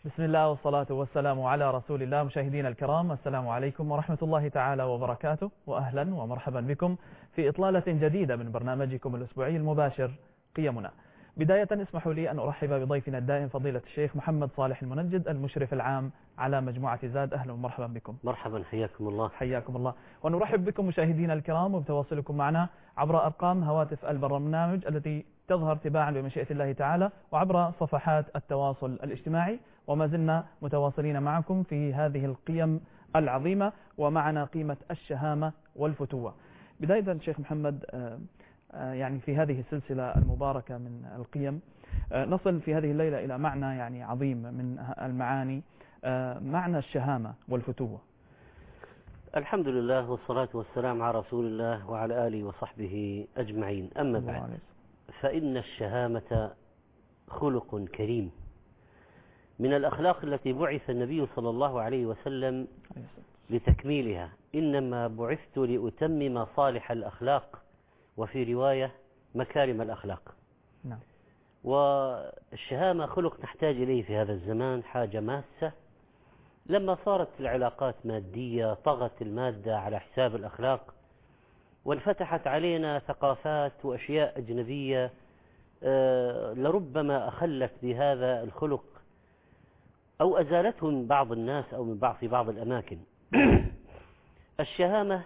بسم الله والصلاة والسلام على رسول الله. مشاهدينا الكرام، السلام عليكم ورحمة الله تعالى وبركاته، وأهلا ومرحبا بكم في إطلالة جديدة من برنامجكم الأسبوعي المباشر قيمنا. بداية اسمحوا لي أن أرحب بضيفنا الدائم فضيلة الشيخ محمد صالح المنجد، المشرف العام على مجموعة زاد. أهلا ومرحبا بكم. مرحبا، حياكم الله. حياكم الله. ونرحب بكم مشاهدينا الكرام وبتواصلكم معنا عبر أرقام هواتف البرنامج التي تظهر تباعا بمشيئة الله تعالى، وعبر صفحات التواصل الاجتماعي. وما زلنا متواصلين معكم في هذه القيم العظيمة، ومعنا قيمة الشهامة والفتوة. بداية شيخ محمد، يعني في هذه السلسلة المباركة من القيم نصل في هذه الليلة إلى معنى يعني عظيم من المعاني، معنى الشهامة والفتوة. الحمد لله والصلاة والسلام على رسول الله وعلى آله وصحبه أجمعين. أما بعد، فإن الشهامة خلق كريم من الأخلاق التي بعث النبي صلى الله عليه وسلم لتكميلها. إنما بعثت لأتمم صالح الأخلاق، وفي رواية مكارم الأخلاق. نعم. والشهامة خلق نحتاج إليه في هذا الزمان حاجة ماسة. لما صارت العلاقات مادية طغت المادة على حساب الأخلاق، وانفتحت علينا ثقافات وأشياء أجنبية لربما أخلت بهذا الخلق أو أزالته من بعض الناس أو من في بعض الأماكن. الشهامة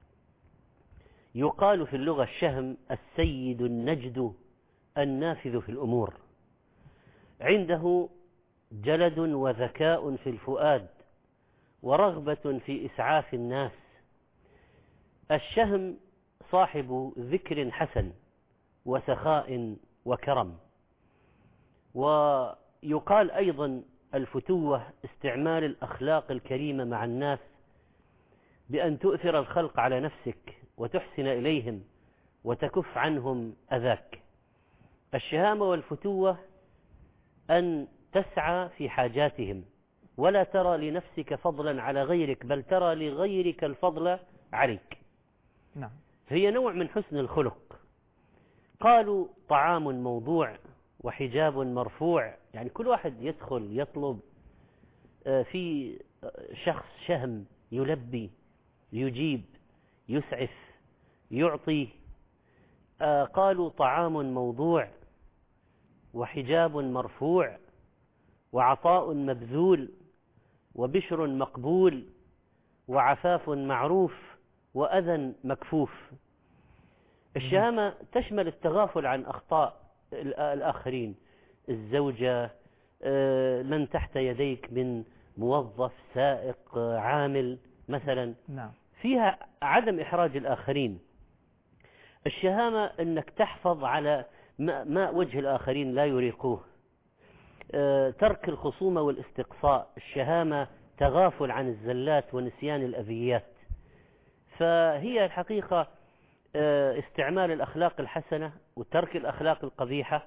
يقال في اللغة الشهم السيد النجد النافذ في الأمور، عنده جلد وذكاء في الفؤاد ورغبة في إسعاف الناس. الشهم صاحب ذكر حسن وسخاء وكرم. ويقال أيضا الفتوة استعمال الأخلاق الكريمة مع الناس بأن تؤثر الخلق على نفسك وتحسن إليهم وتكف عنهم أذاك. الشهامة والفتوة أن تسعى في حاجاتهم ولا ترى لنفسك فضلا على غيرك، بل ترى لغيرك الفضل عليك. نعم. هي نوع من حسن الخلق. قالوا طعام موضوع وحجاب مرفوع، يعني كل واحد يدخل يطلب في شخص شهم يلبي يجيب يسعف يعطي. قالوا طعام موضوع وحجاب مرفوع وعطاء مبذول وبشر مقبول وعفاف معروف وأذى مكفوف. الشهامة تشمل التغافل عن أخطاء الآخرين، الزوجة، من تحت يديك من موظف سائق عامل مثلا. نعم. فيها عدم إحراج الآخرين. الشهامة أنك تحفظ على ما وجه الآخرين لا يريقوه، ترك الخصومة والاستقصاء. الشهامة تغافل عن الزلات ونسيان الأذيات. فهي الحقيقة استعمال الأخلاق الحسنة وترك الأخلاق القبيحة.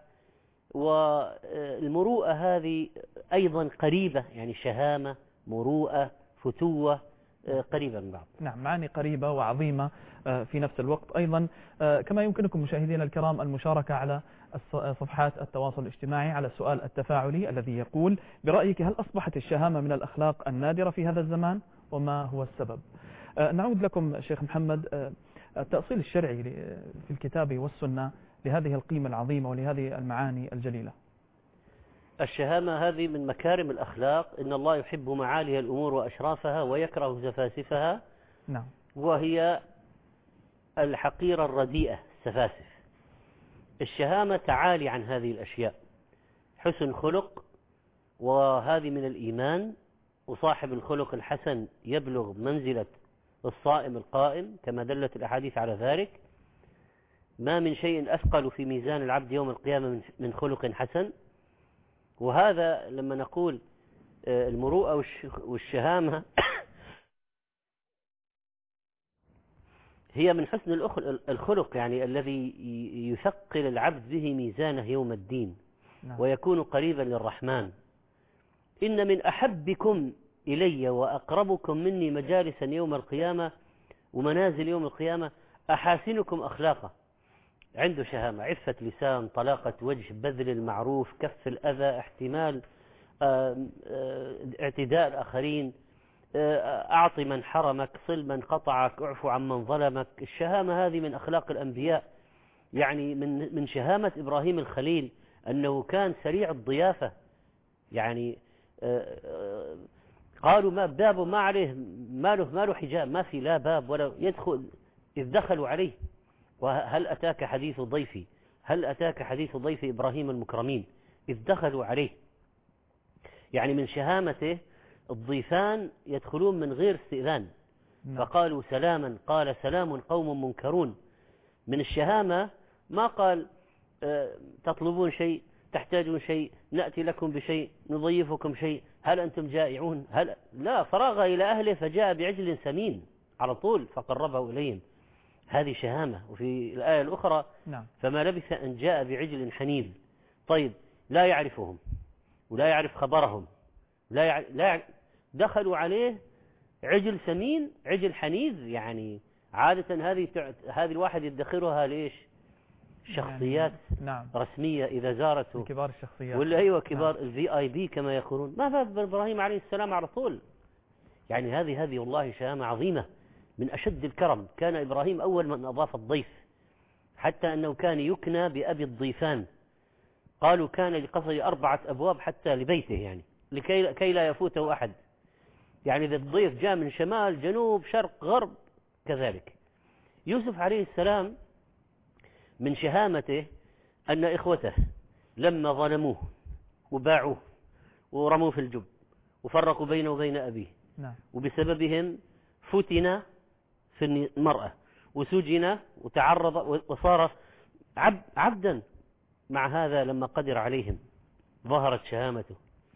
والمروءة هذه أيضا قريبة، يعني شهامة مروءة فتوة قريبة من بعض. نعم، معاني قريبة وعظيمة في نفس الوقت. أيضا كما يمكنكم مشاهدينا الكرام المشاركة على صفحات التواصل الاجتماعي على السؤال التفاعلي الذي يقول: برأيك هل أصبحت الشهامة من الأخلاق النادرة في هذا الزمان، وما هو السبب؟ نعود لكم شيخ محمد. التأصيل الشرعي في الكتاب والسنة لهذه القيمة العظيمة ولهذه المعاني الجليلة. الشهامة هذه من مكارم الأخلاق. إن الله يحب معالي الأمور وأشرافها ويكره سفاسفها. نعم. وهي الحقيرة الرديئة السفاسف. الشهامة تعالي عن هذه الأشياء، حسن خلق، وهذه من الإيمان. وصاحب الخلق الحسن يبلغ منزلة الصائم القائم كما دلت الأحاديث على ذلك. ما من شيء أثقل في ميزان العبد يوم القيامة من خلق حسن. وهذا لما نقول المروءة والشهامة هي من حسن الخلق، يعني الذي يثقل العبد به ميزانه يوم الدين. نعم. ويكون قريبا للرحمن. إن من أحبكم إلي وأقربكم مني مجالسا يوم القيامة ومنازل يوم القيامة أحاسنكم أخلاقا. عنده شهامة، عفة لسان، طلاقة وجه، بذل المعروف، كف الأذى، احتمال اعتداء الآخرين، أعط من حرمك، صل من قطعك، اعفو عن من ظلمك. الشهامة هذه من أخلاق الأنبياء. يعني من شهامة إبراهيم الخليل أنه كان سريع الضيافة. يعني قالوا ما بابه، ما عليه، ما له حجاب، ما في لا باب ولا يدخل. إذ دخلوا عليه، وهل أتاك حديث ضيفي، هل أتاك حديث ضيف إبراهيم المكرمين، إذ دخلوا عليه. يعني من شهامته الضيفان يدخلون من غير استئذان. فقالوا سلاما، قال سلام قوم منكرون. من الشهامة ما قال تطلبون شيء، تحتاجون شيء، نأتي لكم بشيء، نضيفكم شيء، هل أنتم جائعون، لا، فرغ إلى أهله فجاء بعجل سمين على طول فقربه إليهم. هذه شهامة. وفي الآية الأخرى فما لبث أن جاء بعجل حنيذ. طيب، لا يعرفهم ولا يعرف خبرهم، دخلوا عليه عجل سمين، عجل حنيذ. يعني عادة هذه الواحد يدخرها ليش؟ شخصيات رسمية إذا زارته، كبار الشخصيات، ولا أيوة كبار الVIP كما يقولون. ما فات إبراهيم عليه السلام على طول. يعني هذه والله شهامة عظيمة من أشد الكرم. كان إبراهيم أول من أضاف الضيف، حتى أنه كان يكنى بأبي الضيفان. قالوا كان لقصر 4 أبواب حتى لبيته، يعني لكي لا يفوته أحد. يعني إذا الضيف جاء من شمال جنوب شرق غرب كذلك. يوسف عليه السلام من شهامته أن إخوته لما ظلموه وباعوه ورموه في الجب وفرقوا بينه وبين أبيه، وبسببهم فتن في المرأة وسجن وتعرض وصار عبدا. مع هذا لما قدر عليهم ظهرت شهامته.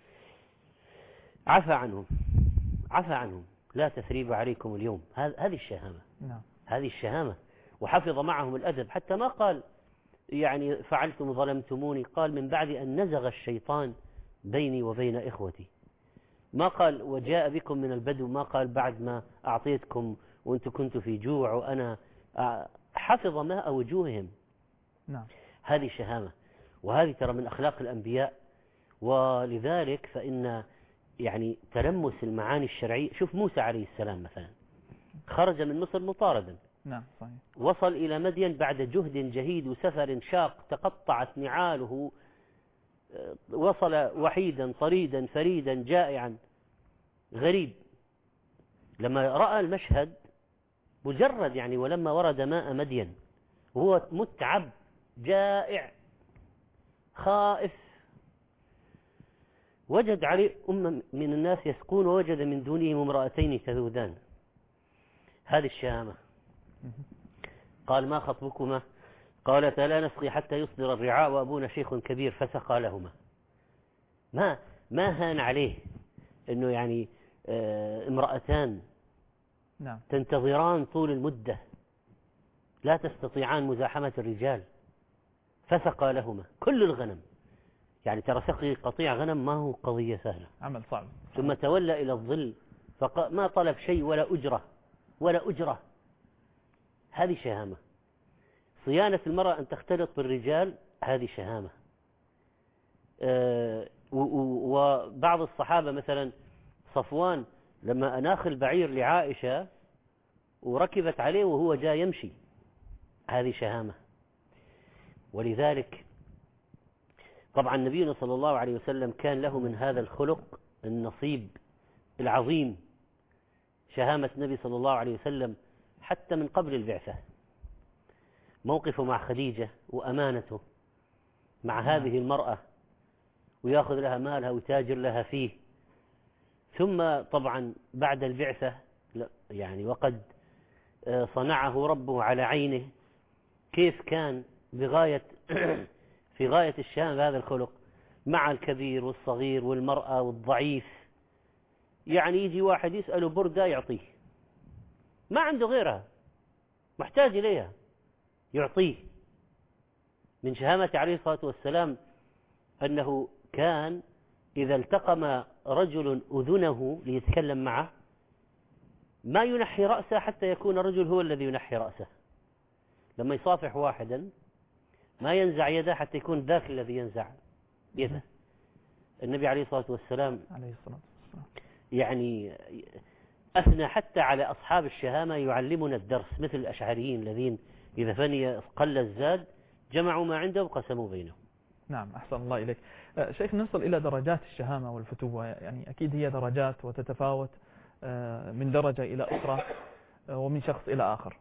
عفى عنهم، لا تثريب عليكم اليوم. هذه الشهامة. هذه الشهامة. وحفظ معهم الأدب، حتى ما قال يعني فعلتم ظلمتموني، قال من بعد أن نزغ الشيطان بيني وبين إخوتي. ما قال وجاء بكم من البدو، ما قال بعد ما أعطيتكم وأنتم كنتوا في جوع وأنا حفظ ماء وجوههم. هذه شهامة. وهذه ترى من أخلاق الأنبياء. ولذلك فإن يعني تلمس المعاني الشرعية. شوف موسى عليه السلام مثلا، خرج من مصر مطاردا، صحيح. وصل إلى مدين بعد جهد جهيد وسفر شاق، تقطعت نعاله، وصل وحيدا طريدا فريدا جائعا غريب. لما رأى المشهد مجرد يعني ولما ورد ماء مدين وهو متعب جائع خائف، وجد عليه أمة من الناس يسقون، ووجد من دونهم امرأتين تذودان. هذه الشهامة. قال ما خطبكما؟ قالتا لا نسقي حتى يصدر الرعاء وأبونا شيخ كبير فسقى لهما. ما هان عليه أنه يعني امرأتان تنتظران طول المدة لا تستطيعان مزاحمة الرجال، فسقى لهما كل الغنم. يعني ترى سقي قطيع غنم ما هو قضية سهلة، عمل صعب. ثم تولى إلى الظل ما طلب شيء ولا أجرة. هذه شهامة. صيانة المرأة أن تختلط بالرجال، هذه شهامة. وبعض الصحابة مثلا صفوان لما أناخ البعير لعائشة وركبت عليه وهو جاء يمشي، هذه شهامة. ولذلك طبعا نبينا صلى الله عليه وسلم كان له من هذا الخلق النصيب العظيم. شهامة النبي صلى الله عليه وسلم حتى من قبل البعثة، موقفه مع خديجة وأمانته مع هذه المرأة، ويأخذ لها مالها ويتاجر لها فيه. ثم طبعا بعد البعثة يعني وقد صنعه ربه على عينه، كيف كان في غاية الشهامة بهذا الخلق مع الكبير والصغير والمرأة والضعيف. يعني يجي واحد يسأله بردة يعطيه، ما عنده غيرها، محتاج إليها يعطيه. من شهامة عليه الصلاة والسلام أنه كان إذا التقم رجل أذنه ليتكلم معه ما ينحي رأسه حتى يكون الرجل هو الذي ينحي رأسه. لما يصافح واحدا ما ينزع يده حتى يكون ذاك الذي ينزع يده. النبي عليه الصلاة والسلام عليه الصلاة والسلام يعني أثنى حتى على أصحاب الشهامة يعلمنا الدرس، مثل الأشعريين الذين إذا فني قل الزاد جمعوا ما عندهم وقسموا بينهم. نعم، أحسن الله إليك. شيخ، نصل إلى درجات الشهامة والفتوة، يعني أكيد هي درجات وتتفاوت من درجة إلى أخرى ومن شخص إلى آخر.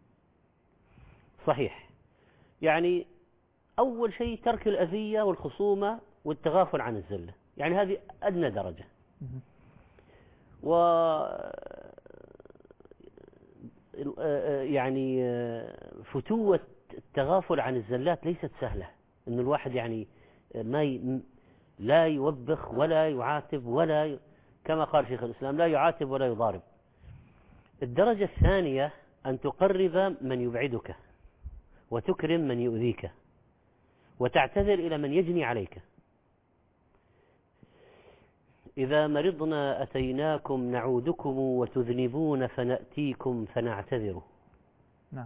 صحيح. يعني أول شيء ترك الأذية والخصومة والتغافل عن الزلة، يعني هذه أدنى درجة. و يعني فتوة التغافل عن الزلات ليست سهلة، إن الواحد يعني لا يوبخ ولا يعاتب كما قال شيخ الإسلام لا يعاتب ولا يضارب. الدرجة الثانية أن تقرب من يبعدك وتكرم من يؤذيك وتعتذر إلى من يجني عليك. إذا مرضنا أتيناكم نعودكم وتذنبون فنأتيكم فنعتذر. نعم.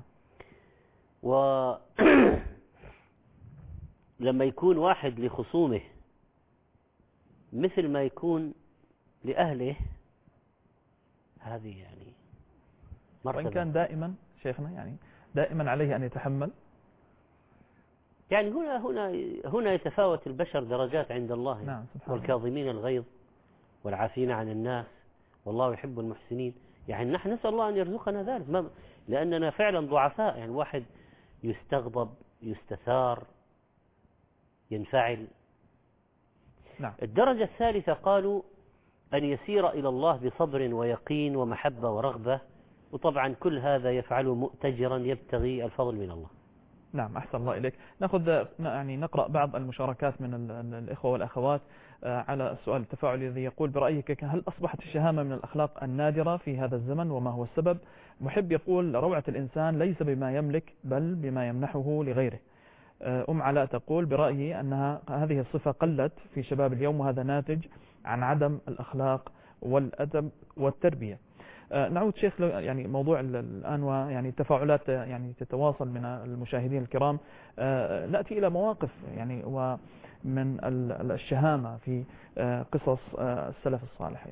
لما يكون واحد لخصومه مثل ما يكون لأهله، هذه يعني مرتبة. وإن كان دائما شيخنا يعني دائما عليه أن يتحمل. يعني هنا يتفاوت البشر درجات عند الله. نعم، والكاظمين الغيظ والعافين عن الناس والله يحب المحسنين. يعني نحن نسأل الله أن يرزقنا ذلك، لأننا فعلا ضعفاء. يعني واحد يستغضب، يستثار، ينفعل. نعم. الدرجة الثالثة قالوا أن يسير إلى الله بصبر ويقين ومحبة ورغبة، وطبعا كل هذا يفعله مؤتجرا يبتغي الفضل من الله. نعم، أحسن الله إليك. نقرأ بعض المشاركات من الإخوة والأخوات على السؤال التفاعلي الذي يقول: برأيك هل أصبحت الشهامة من الأخلاق النادرة في هذا الزمن وما هو السبب؟ محب يقول: روعة الإنسان ليس بما يملك بل بما يمنحه لغيره. علاء تقول: برأيي أنها هذه الصفة قلت في شباب اليوم، وهذا ناتج عن عدم الأخلاق والأدب والتربية. نعود شيخ يعني موضوع الآن، ويعني التفاعلات يعني تتواصل من المشاهدين الكرام. نأتي إلى مواقف يعني ومن الشهامة في قصص السلف الصالح.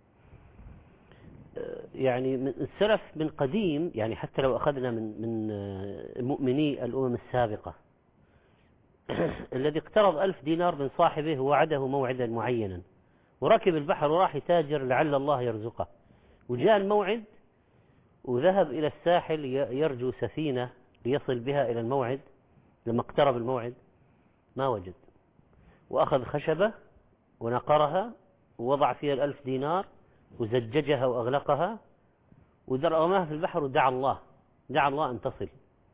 يعني من السلف من قديم، يعني حتى لو أخذنا من مؤمني الأمم السابقة الذي اقترض 1000 دينار من صاحبه ووعده موعدا معينا، وركب البحر وراح يتاجر لعل الله يرزقه، وجاء الموعد وذهب إلى الساحل يرجو سفينة ليصل بها إلى الموعد. لما اقترب الموعد ما وجد، وأخذ خشبة ونقرها ووضع فيها 1000 دينار وزججها وأغلقها ورماها في البحر ودعا الله أن تصل.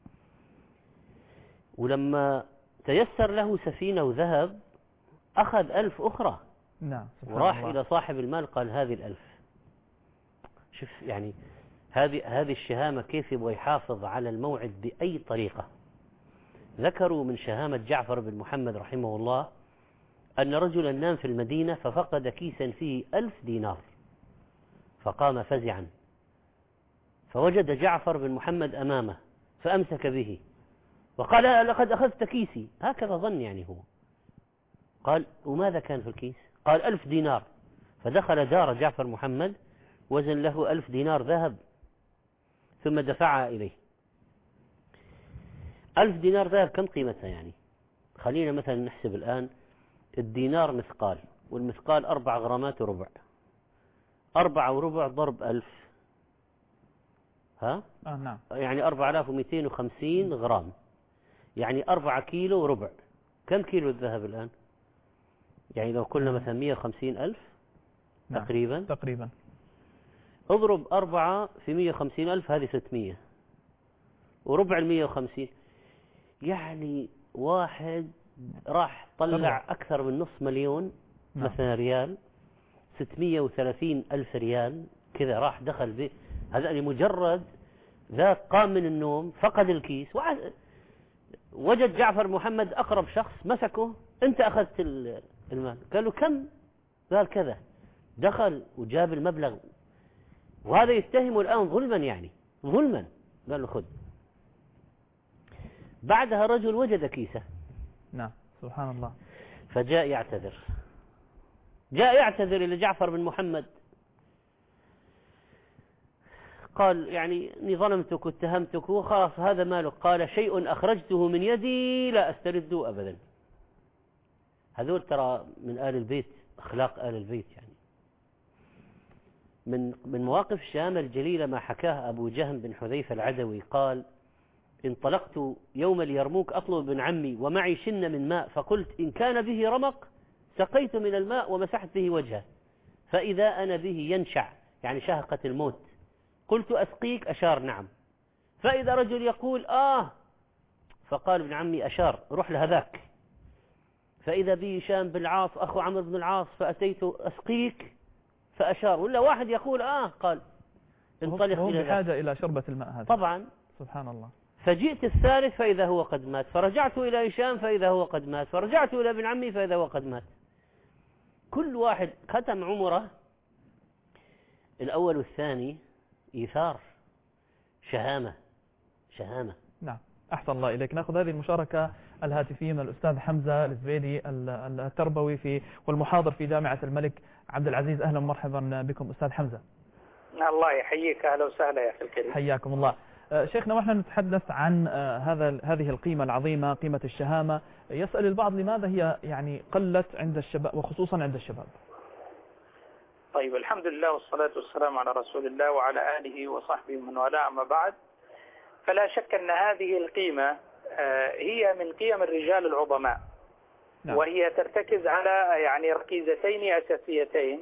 ولما تيسر له سفينة وذهب أخذ 1000 أخرى. نعم. وراح إلى صاحب المال قال: هذه 1000. شوف يعني هذه الشهامة كيف يبغى يحافظ على الموعد بأي طريقة. ذكروا من شهامة جعفر بن محمد رحمه الله أن رجلا نام في المدينة ففقد كيسا فيه 1000 دينار، فقام فزعا، فوجد جعفر بن محمد أمامه فأمسك به وقال: لقد أخذت كيسي. هكذا ظن يعني هو. قال: وماذا كان في الكيس؟ قال: 1000 دينار. فدخل دار جعفر محمد وزن له 1000 دينار ذهب ثم دفعها إليه. 1000 دينار ذهب كم قيمتها؟ يعني خلينا مثلا نحسب الآن الدينار مثقال، والمثقال 4 غرامات وربع. 4 وربع ضرب 1000، ها؟ نعم. يعني 4250 غرام، يعني 4 كيلو وربع. كم كيلو الذهب الآن؟ يعني لو قلنا مثلا 150,000 تقريبا. اضرب 4 في 150,000، هذه 600 وربع 150. يعني واحد راح طلع أكثر من نصف مليون مثلا ريال، 630,000 ريال كذا راح دخل به. هذا لمجرد ذاك قام من النوم فقد الكيس وجد جعفر محمد أقرب شخص مسكه: أنت أخذت المال. قال له: كم؟ قال: كذا. دخل وجاب المبلغ، وهذا يتهمه الآن ظلما، يعني ظلما. قال له: خذ. بعدها رجل وجد كيسه. نعم، سبحان الله. فجاء يعتذر جاء يعتذر إلى جعفر بن محمد، قال يعني إني ظلمتك واتهمتك وخلاص هذا مالك. قال شيء أخرجته من يدي لا أسترده أبدا. هذول ترى من آل البيت، أخلاق آل البيت. يعني من مواقف الشهامة الجليلة ما حكاه أبو جهم بن حذيفة العدوي، قال انطلقت يوم اليرموك أطلب ابن عمي ومعي شن من ماء، فقلت إن كان به رمق سقيت من الماء ومسحت به وجهه، فإذا أنا به ينشع يعني شهقة الموت، قلت أسقيك؟ أشار نعم. فإذا رجل يقول فقال ابن عمي أشار روح لهذاك. فإذا به هشام بن العاص أخو عمرو بن العاص، فأتيت أسقيك فأشار. ولا واحد يقول قال انطلق هم إلى بحاجة إلى شربة الماء هذا طبعا. سبحان الله. فجئت الثالث فإذا هو قد مات، فرجعت إلى هشام فإذا هو قد مات، فرجعت إلى ابن عمي فإذا هو قد مات. كل واحد ختم عمره الأول والثاني إيثار، شهامة. نعم، أحسن الله إليك. نأخذ هذه المشاركة الهاتفية من الأستاذ حمزة الزبيدي التربوي والمحاضر في جامعة الملك عبد العزيز. أهلا ومرحبا بكم أستاذ حمزة. الله يحييك، أهلا وسهلا يا أخي الكريم. حياكم الله. شيخنا، ونحن نتحدث عن هذه القيمة العظيمة، قيمة الشهامة، يسأل البعض لماذا هي يعني قلت عند الشباب وخصوصا عند الشباب؟ طيب، الحمد لله والصلاة والسلام على رسول الله وعلى آله وصحبه ومن والاه، أما بعد، فلا شك أن هذه القيمة هي من قيم الرجال العظماء. نعم. وهي ترتكز على يعني ركيزتين أساسيتين،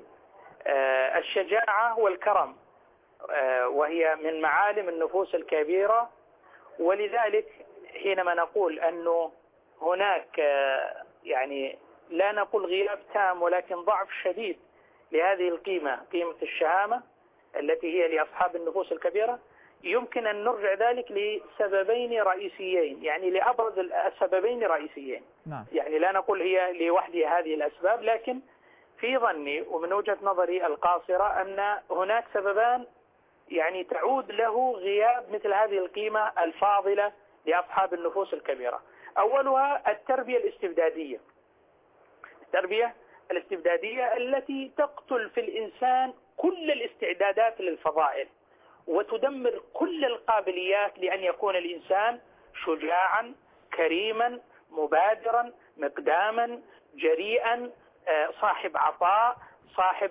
الشجاعة والكرم، وهي من معالم النفوس الكبيرة. ولذلك حينما نقول أنه هناك يعني لا نقول غياب تام ولكن ضعف شديد لهذه القيمة، قيمة الشهامة التي هي لأصحاب النفوس الكبيرة، يمكن أن نرجع ذلك لسببين رئيسيين، يعني لأبرز السببين رئيسيين. نعم. يعني لا نقول هي لوحدها هذه الأسباب، لكن في ظني ومن وجهة نظري القاصرة أن هناك سببان يعني تعود له غياب مثل هذه القيمة الفاضلة لأصحاب النفوس الكبيرة. أولها التربية الاستبدادية. التربية الاستبدادية التي تقتل في الإنسان كل الاستعدادات للفضائل وتدمر كل القابليات لأن يكون الإنسان شجاعا، كريما، مبادرا، مقداما، جريئا، صاحب عطاء، صاحب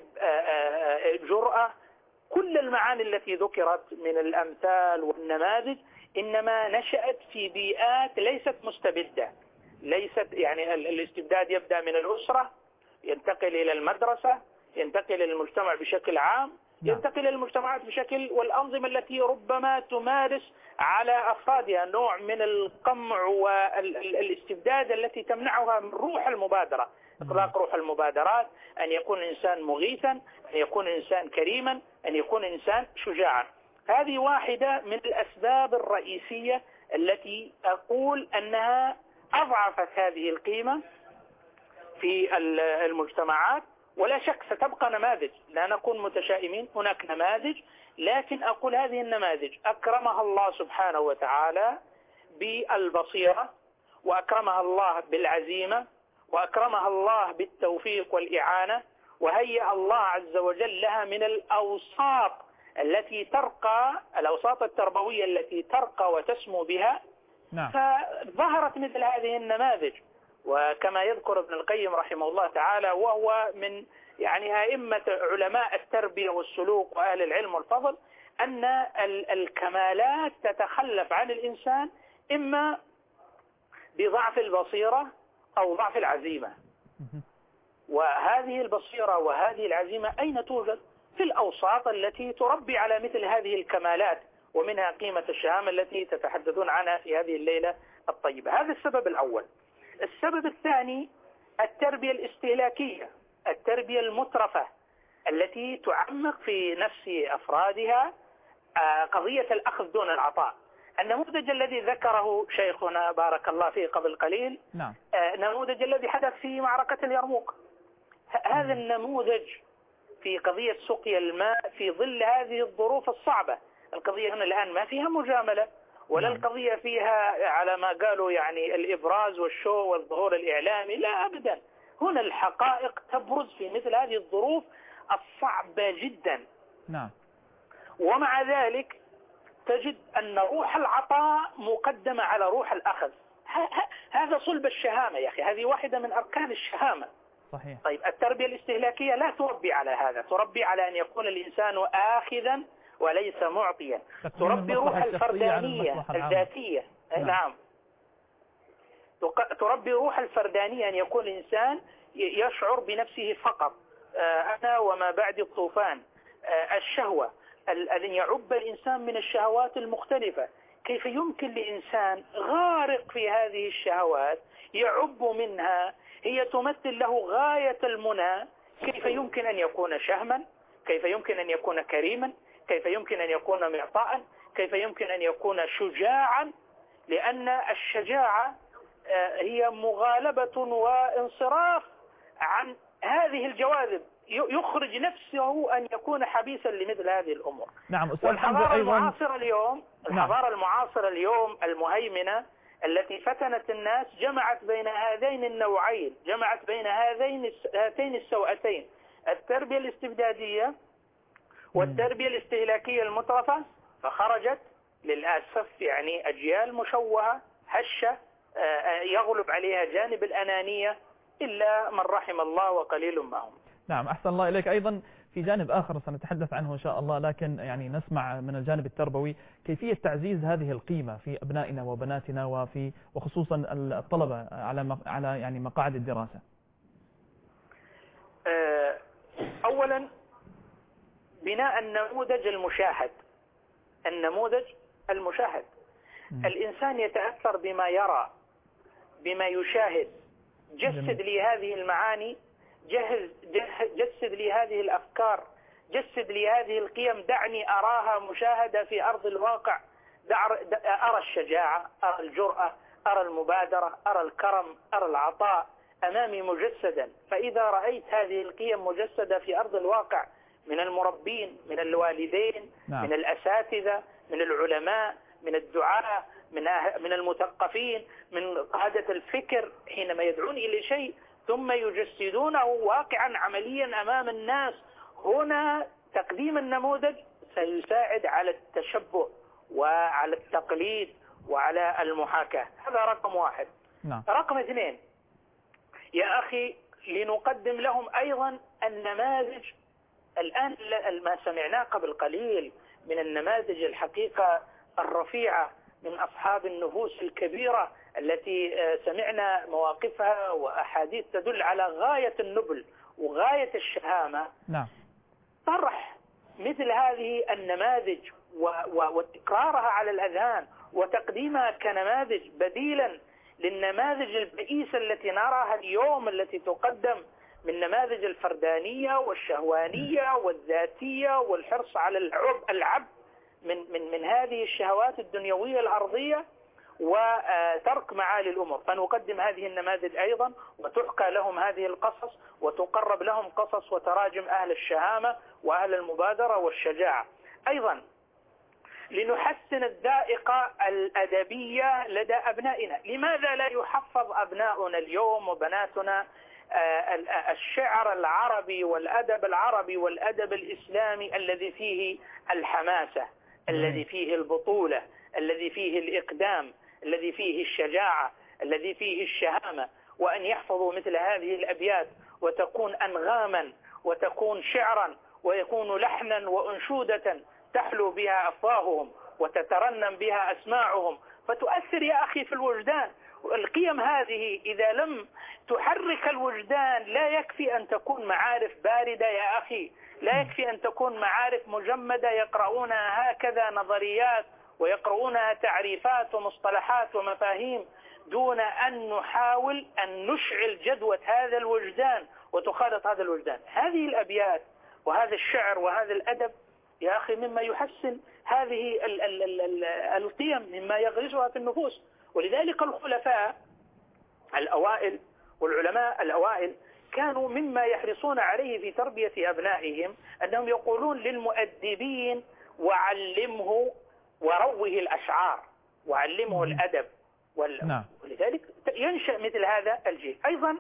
جرأة. كل المعاني التي ذكرت من الأمثال والنماذج إنما نشأت في بيئات ليست مستبدة، ليست يعني الاستبداد يبدأ من الأسرة، ينتقل إلى المدرسة، ينتقل إلى المجتمع بشكل عام، ينتقل إلى المجتمعات بشكل، والأنظمة التي ربما تمارس على أفرادها نوع من القمع والاستبداد التي تمنعها من روح المبادرة، إطلاق روح المبادرات، أن يكون الإنسان مغيثا، أن يكون الإنسان كريما، أن يكون الإنسان شجاعا. هذه واحدة من الأسباب الرئيسية التي أقول أنها أضعفت هذه القيمة في المجتمعات. ولا شك ستبقى نماذج، لا نكون متشائمين، هناك نماذج، لكن أقول هذه النماذج أكرمها الله سبحانه وتعالى بالبصيرة، وأكرمها الله بالعزيمة، وأكرمها الله بالتوفيق والإعانة، وهيأ الله عز وجل لها من الأوساط التي ترقى، الأوساط التربوية التي ترقى وتسمو بها. نعم. فظهرت مثل هذه النماذج. وكما يذكر ابن القيم رحمه الله تعالى، وهو من يعني أئمة علماء التربية والسلوك وأهل العلم والفضل، أن الكمالات تتخلف عن الإنسان إما بضعف البصيرة أو ضعف العزيمة. وهذه البصيرة وهذه العزيمة أين توجد؟ في الأوساط التي تربي على مثل هذه الكمالات، ومنها قيمة الشهامة التي تتحدثون عنها في هذه الليلة الطيبة. هذا السبب الأول. السبب الثاني التربية الاستهلاكية، التربية المترفة التي تعمق في نفس أفرادها قضية الأخذ دون العطاء. النموذج الذي ذكره شيخنا بارك الله فيه قبل قليل، نعم. النموذج الذي حدث في معركة اليرموك، هذا النموذج في قضية سقيا الماء في ظل هذه الظروف الصعبة. القضية هنا الآن ما فيها مجاملة، ولا القضية فيها على ما قالوا يعني الإبراز والشو والظهور الإعلامي، لا أبدا. هنا الحقائق تبرز في مثل هذه الظروف الصعبة جدا. نعم. ومع ذلك تجد أن روح العطاء مقدمة على روح الأخذ. هذا صلب الشهامة يا أخي، هذه واحدة من أركان الشهامة. صحيح. طيب التربية الاستهلاكية لا تربي على هذا، تربي على أن يكون الإنسان آخذا وليس معطيا، تربي روح الفردانية الذاتية. نعم. تربي روح الفردانية، أن يكون الإنسان يشعر بنفسه فقط، أنا وما بعد الطوفان. الشهوة، أن يعب الإنسان من الشهوات المختلفة. كيف يمكن لإنسان غارق في هذه الشهوات يعب منها، هي تمثل له غاية المنى، كيف يمكن أن يكون شهما؟ كيف يمكن أن يكون كريما؟ كيف يمكن أن يكون معطاء؟ كيف يمكن أن يكون شجاعا؟ لأن الشجاعة هي مغالبة وانصراف عن هذه الجواذب، يخرج نفسه أن يكون حبيسا لمثل هذه الأمور. نعم. والحضارة المعاصرة اليوم، الحضارة المعاصرة اليوم المهيمنة التي فتنت الناس، جمعت بين هذين النوعين، جمعت بين هاتين السوءتين، التربية الاستبدادية والتربية الاستهلاكية المترفة، فخرجت للأسف يعني أجيال مشوهة هشة يغلب عليها جانب الأنانية إلا من رحم الله وقليل ما هم. نعم. أحسن الله إليك. أيضا في جانب آخر سنتحدث عنه إن شاء الله، لكن يعني نسمع من الجانب التربوي كيفية تعزيز هذه القيمة في أبنائنا وبناتنا وخصوصا الطلبة على يعني مقاعد الدراسة. أولا بناء النموذج المشاهد. النموذج المشاهد، الإنسان يتأثر بما يرى، بما يشاهد. جسد لي هذه المعاني، جسد لي هذه الأفكار، جسد لي هذه القيم، دعني أراها مشاهدة في أرض الواقع. أرى الشجاعة، أرى الجرأة، أرى المبادرة، أرى الكرم، أرى العطاء أمامي مجسدا. فإذا رأيت هذه القيم مجسدة في أرض الواقع من المربين، من الوالدين، من الأساتذة، من العلماء، من الدعاة، من المثقفين، من قادة الفكر، حينما يدعون إلى شيء ثم يجسدونه واقعا عمليا أمام الناس، هنا تقديم النموذج سيساعد على التشبه وعلى التقليد وعلى المحاكاة. هذا رقم واحد. رقم اثنين، يا أخي لنقدم لهم أيضا النماذج. الآن ما سمعناه قبل قليل من النماذج الحقيقة الرفيعة من أصحاب النفوس الكبيرة التي سمعنا مواقفها وأحاديث تدل على غاية النبل وغاية الشهامة. طرح مثل هذه النماذج وتكرارها على الأذهان وتقديمها كنماذج بديلا للنماذج البئيسة التي نراها اليوم، التي تقدم من نماذج الفردانية والشهوانية والذاتية والحرص على العب من هذه الشهوات الدنيوية الأرضية وترك معالي الأمور. فنقدم هذه النماذج أيضا، وتحكى لهم هذه القصص، وتقرب لهم قصص وتراجم أهل الشهامة وأهل المبادرة والشجاعة. أيضا لنحسن الذائقة الأدبية لدى أبنائنا. لماذا لا يحفظ أبناؤنا اليوم وبناتنا الشعر العربي والأدب العربي والأدب الإسلامي الذي فيه الحماسة، الذي فيه البطولة، الذي فيه الإقدام، الذي فيه الشجاعة، الذي فيه الشهامة، وأن يحفظوا مثل هذه الأبيات وتكون أنغاما وتكون شعرا ويكون لحنا وأنشودة تحلو بها أفواههم وتترنم بها أسماعهم، فتؤثر يا أخي في الوجدان. القيم هذه إذا لم تحرك الوجدان لا يكفي أن تكون معارف باردة يا أخي، لا يكفي أن تكون معارف مجمدة يقرؤونها هكذا نظريات ويقرؤونها تعريفات ومصطلحات ومفاهيم دون أن نحاول أن نشعل جدوى هذا الوجدان وتخالط هذا الوجدان. هذه الأبيات وهذا الشعر وهذا الأدب يا أخي مما يحسن هذه القيم، مما يغرسها في النفوس. ولذلك الخلفاء الأوائل والعلماء الأوائل كانوا مما يحرصون عليه في تربية أبنائهم أنهم يقولون للمؤدبين وعلمه وروه الأشعار وعلمه الأدب ولذلك ينشأ مثل هذا الجيل. أيضا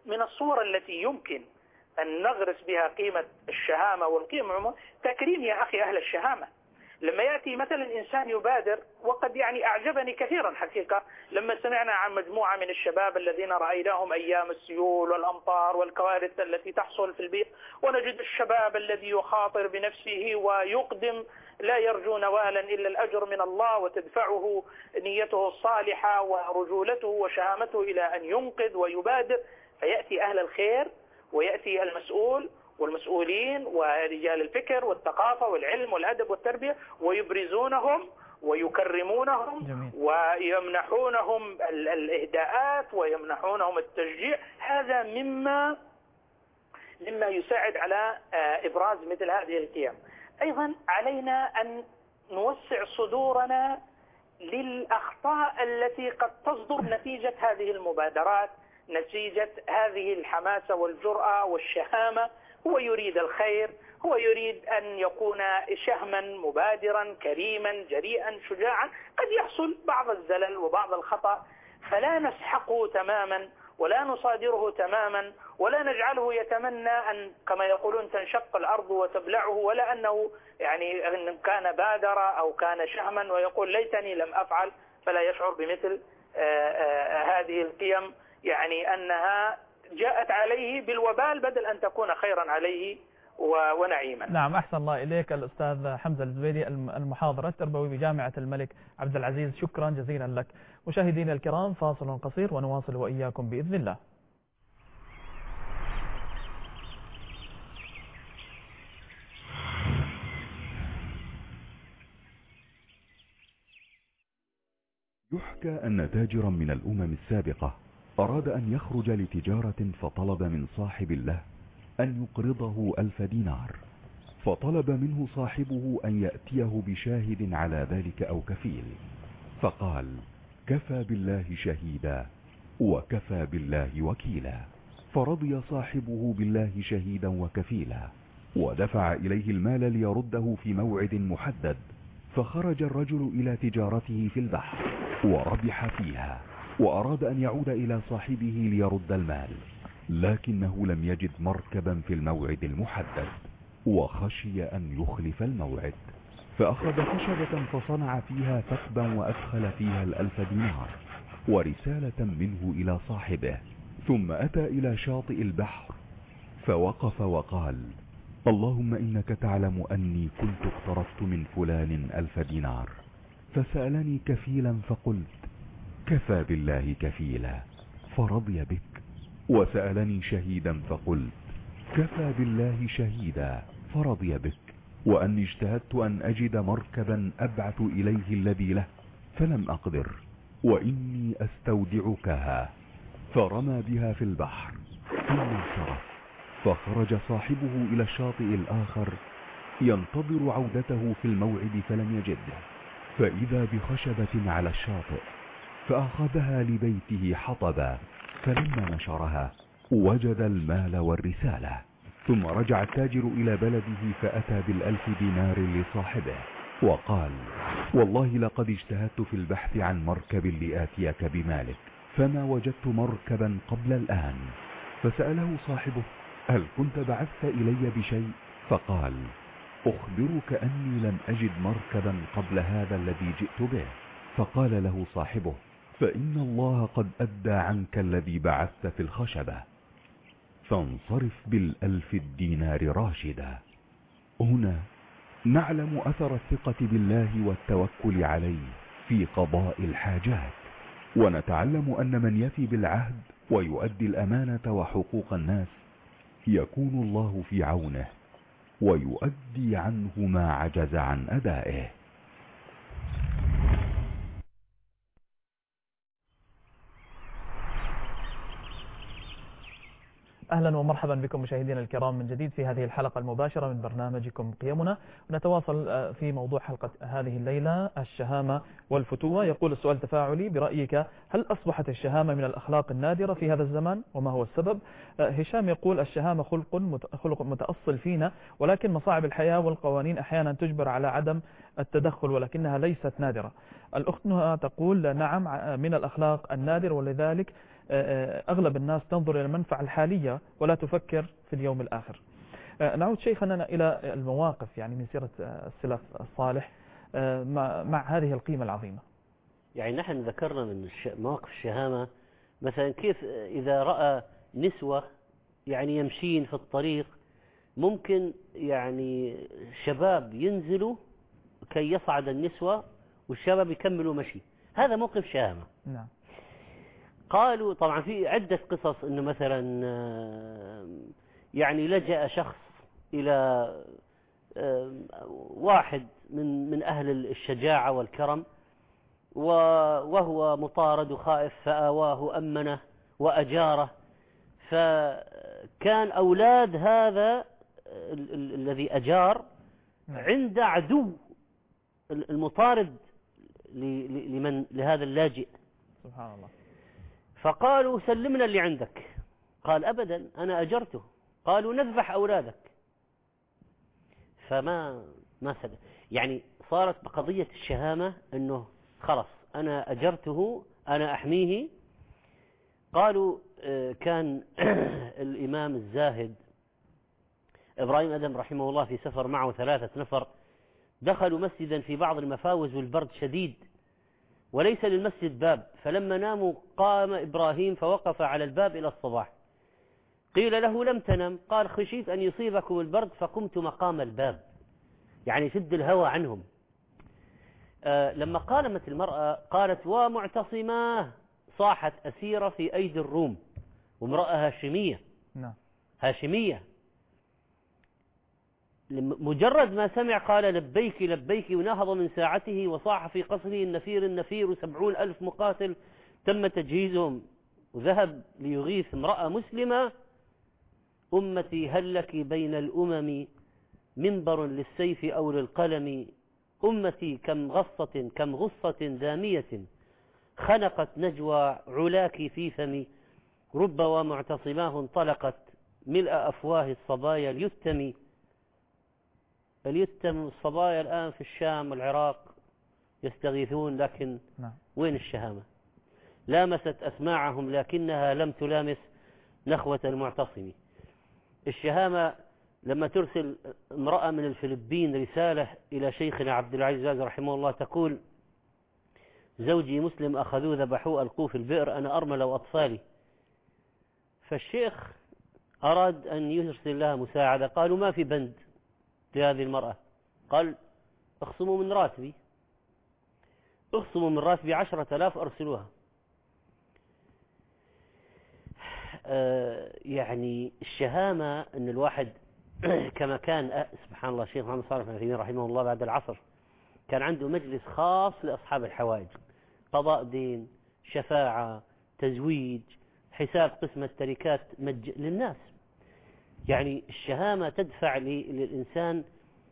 من الصور التي يمكن أن نغرس بها قيمة الشهامة والقيمة عموما تكريم يا أخي أهل الشهامة. لما يأتي مثلا إنسان يبادر، وقد يعني أعجبني كثيرا حقيقة لما سمعنا عن مجموعة من الشباب الذين رأيناهم أيام السيول والأمطار والكوارث التي تحصل في البيئة، ونجد الشباب الذي يخاطر بنفسه ويقدم لا يرجو نوالا إلا الأجر من الله، وتدفعه نيته الصالحة ورجولته وشهامته إلى أن ينقذ ويبادر. فيأتي أهل الخير ويأتي المسؤول والمسؤولين ورجال الفكر والثقافة والعلم والأدب والتربية ويبرزونهم ويكرمونهم. جميل. ويمنحونهم الإهداءات ويمنحونهم التشجيع. هذا مما يساعد على إبراز مثل هذه القيم. أيضا علينا أن نوسع صدورنا للأخطاء التي قد تصدر نتيجة هذه المبادرات، نتيجة هذه الحماسة والجرأة والشهامة. هو يريد الخير، هو يريد أن يكون شهما مبادرا كريما جريئا شجاعا. قد يحصل بعض الزلل وبعض الخطأ، فلا نسحقه تماما ولا نصادره تماما ولا نجعله يتمنى أن كما يقولون تنشق الأرض وتبلعه، ولا أنه يعني أن كان بادر أو كان شهما ويقول ليتني لم أفعل، فلا يشعر بمثل هذه القيم، يعني أنها جاءت عليه بالوبال بدل أن تكون خيرا عليه ونعيما. نعم، أحسن الله إليك الأستاذ حمزة الزبيدي، المحاضر التربوي بجامعة الملك عبد العزيز، شكرا جزيلا لك. مشاهدينا الكرام، فاصل قصير ونواصل وإياكم بإذن الله. يحكى أن تاجرا من الأمم السابقة أراد أن يخرج لتجارة، فطلب من صاحب له أن يقرضه 1000 دينار، فطلب منه صاحبه أن يأتيه بشاهد على ذلك أو كفيل، فقال: كفى بالله شهيدا وكفى بالله وكيلا. فرضي صاحبه بالله شهيدا وكفيلا، ودفع إليه المال ليرده في موعد محدد. فخرج الرجل إلى تجارته في البحر وربح فيها، وأراد أن يعود إلى صاحبه ليرد المال، لكنه لم يجد مركبا في الموعد المحدد، وخشي أن يخلف الموعد، فأخذ خشبة فصنع فيها ثقبا وأدخل فيها 1000 دينار ورسالة منه إلى صاحبه، ثم أتى إلى شاطئ البحر فوقف وقال: اللهم إنك تعلم أني كنت اقترضت من فلان 1000 دينار، فسألني كفيلا فقلت: كفى بالله كفيلا، فرضي بك، وسألني شهيدا فقلت: كفى بالله شهيدا، فرضي بك، وأني اجتهدت أن أجد مركبا أبعث إليه الذي له فلم أقدر، وإني أستودعكها. فرمى بها في البحر ثم انصرف. فخرج صاحبه إلى الشاطئ الآخر ينتظر عودته في الموعد فلم يجده، فإذا بخشبة على الشاطئ، فأخذها لبيته حطبا، فلما نشرها وجد المال والرسالة. ثم رجع التاجر إلى بلده فأتى ب1000 دينار لصاحبه وقال: والله لقد اجتهدت في البحث عن مركب لآتيك بمالك، فما وجدت مركبا قبل الآن. فسأله صاحبه: هل كنت بعثت إلي بشيء؟ فقال: أخبرك أني لم أجد مركبا قبل هذا الذي جئت به. فقال له صاحبه: فإن الله قد أدى عنك الذي بعثت في الخشبة، فانصرف ب1000 دينار راشدا. هنا نعلم أثر الثقة بالله والتوكل عليه في قضاء الحاجات، ونتعلم أن من يفي بالعهد ويؤدي الأمانة وحقوق الناس يكون الله في عونه ويؤدي عنه ما عجز عن أدائه. أهلا ومرحبا بكم مشاهدينا الكرام من جديد في هذه الحلقة المباشرة من برنامجكم قيمنا. ونتواصل في موضوع حلقة هذه الليلة: الشهامة والفتوة. يقول السؤال التفاعلي: برأيك هل أصبحت الشهامة من الأخلاق النادرة في هذا الزمان، وما هو السبب؟ هشام يقول: الشهامة خلق متأصل فينا، ولكن مصاعب الحياة والقوانين أحيانا تجبر على عدم التدخل، ولكنها ليست نادرة. الأخت نهى تقول: نعم، من الأخلاق النادرة، ولذلك أغلب الناس تنظر إلى المنفعة الحالية ولا تفكر في اليوم الآخر. نعود شيخنا إلى المواقف يعني من سيرة السلف الصالح مع هذه القيمة العظيمة. يعني نحن ذكرنا من مواقف الشهامة مثلا كيف إذا رأى نسوة يعني يمشين في الطريق ممكن يعني شباب ينزلوا كي يصعد النسوة والشباب يكملوا مشي. هذا موقف شهامة. نعم. قالوا طبعا في عدة قصص انه مثلا يعني لجأ شخص الى واحد من اهل الشجاعة والكرم وهو مطارد وخائف فآواه أمنه وأجاره، فكان أولاد هذا الذي أجار عند عدو المطارد لهذا اللاجئ. سبحان الله. فقالوا سلمنا اللي عندك. قال أبدا أنا أجرته. قالوا نذبح أولادك. فما سلم. يعني صارت بقضية الشهامة أنه خلص أنا أجرته أنا أحميه. قالوا كان الإمام الزاهد إبراهيم أدم رحمه الله في سفر معه 3 نفر دخلوا مسجدا في بعض المفاوز والبرد شديد وليس للمسجد باب، فلما ناموا قام إبراهيم فوقف على الباب إلى الصباح. قيل له لم تنم؟ قال خشيت أن يصيبكم البرد فقمت مقام الباب، يعني شد الهوى عنهم. لما قالمت المرأة قالت ومعتصماه، صاحت أسيرة في أيدي الروم وامرأة هاشمية. نعم. هاشمية. مجرد ما سمع قال لبيك لبيك، ونهض من ساعته وصاح في قصره النفير النفير 70,000 مقاتل تم تجهيزهم، وذهب ليغيث امرأة مسلمة. أمتي هل لك بين الأمم منبر للسيف أو للقلم، أمتي كم غصة دامية خنقت نجوى علاك في فمي، رب ومعتصماه انطلقت ملء أفواه الصبايا اليتم الصبايا الآن في الشام والعراق يستغيثون، لكن وين الشهامة؟ لامست أسماعهم لكنها لم تلامس نخوة المعتصم. الشهامة لما ترسل امرأة من الفلبين رسالة إلى شيخنا عبد العزيز رحمه الله تقول زوجي مسلم أخذوه ذبحوه ألقوه في البئر أنا أرمل وأطفالي. فالشيخ أراد أن يرسل لها مساعدة، قالوا ما في بند لهذه المرأة. قال اخصموا من راتبي 10,000 أرسلوها. يعني الشهامة أن الواحد كما كان سبحان الله الشيخ محمد صالح بن عثيمين رحمه الله بعد العصر كان عنده مجلس خاص لأصحاب الحوائج، قضاء دين، شفاعة، تزويج، حساب قسمة تركات للناس. يعني الشهامة تدفع للإنسان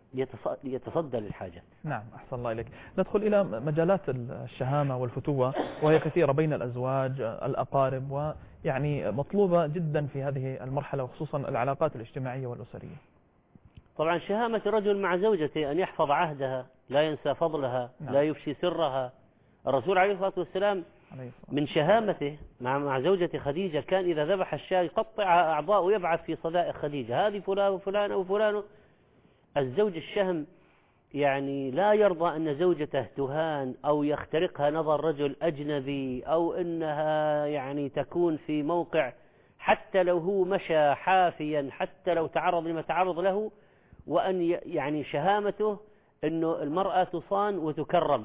يتصدى للحاجة. نعم. أحسن الله إليك. ندخل إلى مجالات الشهامة والفتوة وهي كثيرة بين الأزواج الأقارب، ويعني مطلوبة جدا في هذه المرحلة وخصوصا العلاقات الاجتماعية والأسرية. طبعا شهامة الرجل مع زوجته أن يحفظ عهدها، لا ينسى فضلها. نعم. لا يفشي سرها. الرسول عليه الصلاة والسلام من شهامته مع زوجة خديجة كان إذا ذبح الشاة يقطع أعضاء ويبعث في صدائق خديجة هذه فلان وفلان وفلان. الزوج الشهم يعني لا يرضى أن زوجته تهان أو يخترقها نظر رجل أجنبي أو أنها يعني تكون في موقع حتى لو هو مشى حافيا، حتى لو تعرض لما تعرض له، وأن يعني شهامته أنه المرأة تصان وتكرم،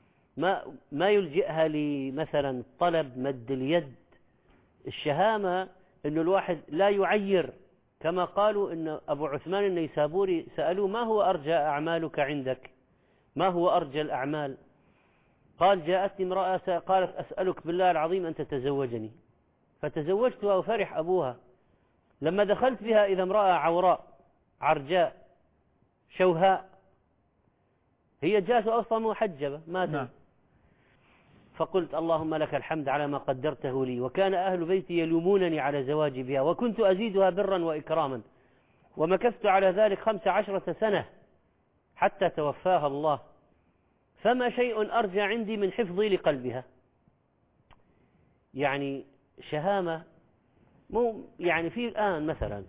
ما يلجئها لمثلا طلب مد اليد. الشهامة أنه الواحد لا يعير، كما قالوا أن أبو عثمان النيسابوري سألوه ما هو أرجى أعمالك عندك؟ ما هو أرجى الأعمال؟ قال جاءتني امرأة قالت أسألك بالله العظيم أن تتزوجني، فتزوجتها وفرح أبوها. لما دخلت بها إذا امرأة عوراء عرجاء شوهاء، هي جاءت أصلا محجبة ما تدري. نعم. فقلت اللهم لك الحمد على ما قدرته لي، وكان أهل بيتي يلومونني على زواجي بها، وكنت أزيدها برا وإكراما، ومكثت على ذلك 15 سنة حتى توفاها الله، فما شيء أرجى عندي من حفظي لقلبها. يعني شهامة مو يعني في الآن مثلا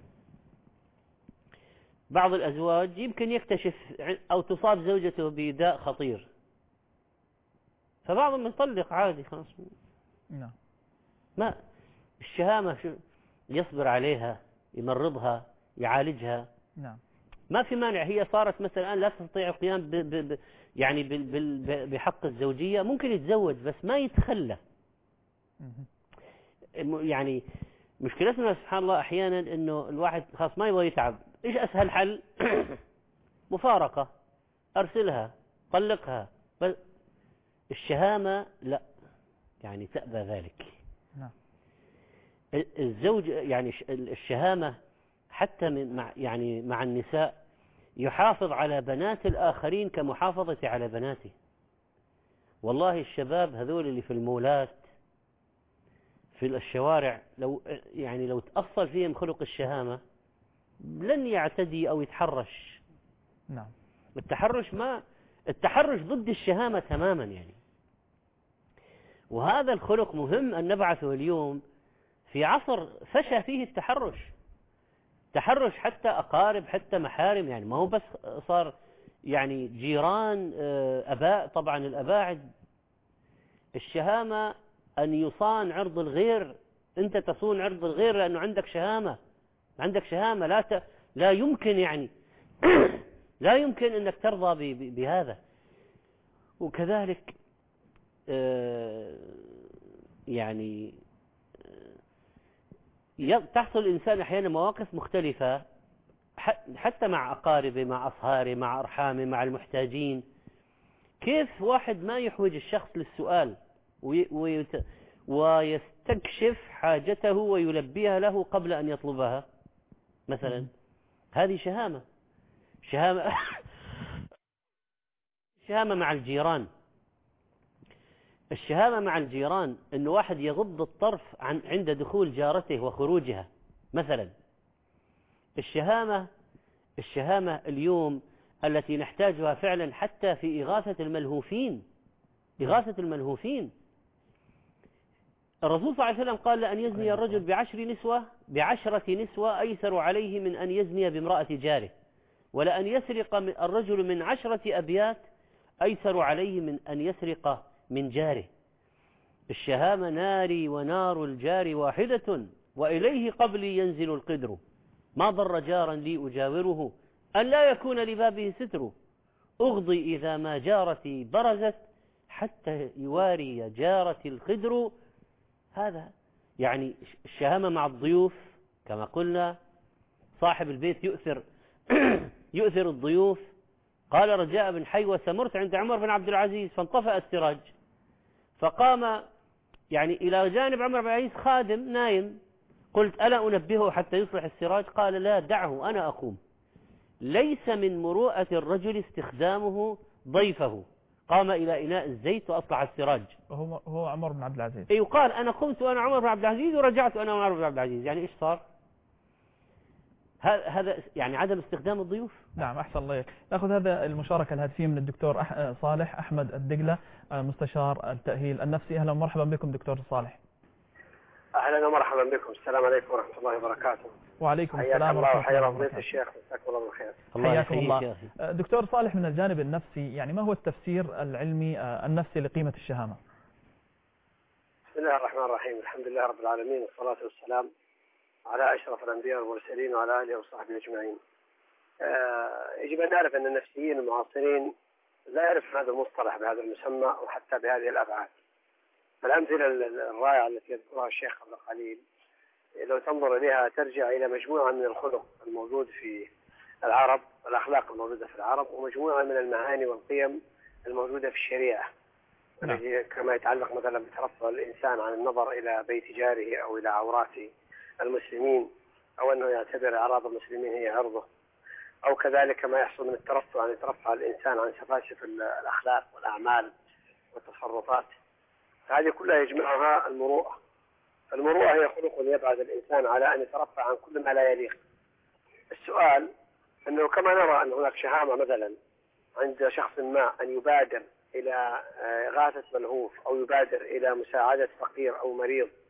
بعض الأزواج يمكن يكتشف أو تصاب زوجته بداء خطير، فبعضهم يطلق عادي خلاص. نعم. ما الشهامة يصبر عليها، يمرضها، يعالجها. نعم. ما في مانع. هي صارت مثلا الآن لا تستطيع القيام يعني بحق الزوجية، ممكن يتزوج بس ما يتخلى. يعني مشكلتنا سبحان الله أحيانا إنه الواحد خلاص ما يبغى يتعب. إيش أسهل حل؟ مفارقة، أرسلها، طلقها. بس الشهامة لا، يعني تأبى ذلك. نعم. الزوج يعني الشهامة حتى يعني مع النساء يحافظ على بنات الآخرين كمحافظة على بناته. والله الشباب هذول اللي في المولات في الشوارع لو تأصل فيهم خلق الشهامة لن يعتدي أو يتحرش. نعم. التحرش ضد الشهامة تماما يعني. وهذا الخلق مهم أن نبعثه اليوم في عصر فشى فيه التحرش حتى أقارب، حتى محارم، يعني ما هو بس صار يعني جيران، أباء. طبعا الأباعد. الشهامة أن يصان عرض الغير. أنت تصون عرض الغير لأنه عندك شهامة. لا يمكن يعني لا يمكن أنك ترضى بهذا. وكذلك يعني تحصل الإنسان أحيانا مواقف مختلفة حتى مع أقاربه، مع أصهاره، مع أرحامه، مع المحتاجين. كيف واحد ما يحوج الشخص للسؤال ويستكشف حاجته ويلبيها له قبل أن يطلبها مثلا؟ هذه شهامة مع الجيران. الشهامة مع الجيران أن واحد يغض الطرف عند دخول جارته وخروجها مثلا. الشهامة اليوم التي نحتاجها فعلا حتى في إغاثة الملهوفين. الرسول صلى الله عليه وسلم قال لأن يزني الرجل بعشرة نسوة أيسر عليه من أن يزني بامرأة جاره، ولأن يسرق الرجل من 10 أبيات أيسر عليه من أن يسرق من جاره. الشهامة ناري ونار الجار واحدة، وإليه قبلي ينزل القدر، ما ضر جارا لي أجاوره أن لا يكون لبابه ستر، أغضي إذا ما جارتي برزت حتى يواري جارتي الخدر. هذا يعني الشهامة مع الضيوف كما قلنا. صاحب البيت يؤثر الضيوف. قال رجاء بن حيوة مرت عند عمر بن عبد العزيز فانطفأ السراج، فقام يعني إلى جانب عمر بن عبد العزيز خادم نايم. قلت ألا أنبهه حتى يصلح السراج؟ قال لا، دعه أنا أقوم. ليس من مروءة الرجل استخدامه ضيفه. قام إلى إناء الزيت وأصلح السراج. هو عمر بن عبد العزيز. يقال أنا قمت وأنا عمر بن عبد العزيز ورجعت أنا وعمر بن عبد العزيز. يعني إيش صار؟ هذا يعني عدم استخدام الضيوف. نعم، أحسن الله. نأخذ هذا المشاركة الهاتفية من الدكتور صالح أحمد الدقلة، مستشار التأهيل النفسي. أهلا ومرحبا بكم دكتور صالح. أهلا ومرحبا بكم. السلام عليكم ورحمة الله وبركاته. وعليكم السلام ورحمة الله وبركاته. حياكم الشيخ، مساكم الله بالخير. حياكم الله. دكتور صالح، من الجانب النفسي يعني ما هو التفسير العلمي النفسي لقيمة الشهامة؟ بسم الله الرحمن الرحيم. الحمد لله رب العالمين، والصلاة والسلام على أشرف الأنبياء والمرسلين وعلى آله وصحبه أجمعين. يجب أن نعرف أن النفسيين المعاصرين لا يعرفون هذا المصطلح بهذا المسمى وحتى بهذه الأبعاد. الأمثلة الرائعة التي يذكرها الشيخ قبل قليل لو تنظر إليها ترجع إلى مجموعة من الخلق الموجود في العرب، الأخلاق الموجودة في العرب، ومجموعة من المعاني والقيم الموجودة في الشريعة. كما يتعلق مثلا بترفع الإنسان عن النظر إلى بيت جاره أو إلى عورات المسلمين، أو أنه يعتبر أعراض المسلمين هي عرضه، أو كذلك ما يحصل من الترفع أن يترفع الإنسان عن سفاسف الأخلاق والأعمال والتصرفات. هذه كلها يجمعها المروءة. المروءة هي خلق يبعث الإنسان على أن يترفع عن كل ما لا يليق. السؤال أنه كما نرى أن هناك شهامة مثلا عند شخص ما أن يبادر إلى إغاثة ملهوف، أو يبادر إلى مساعدة فقير أو مريض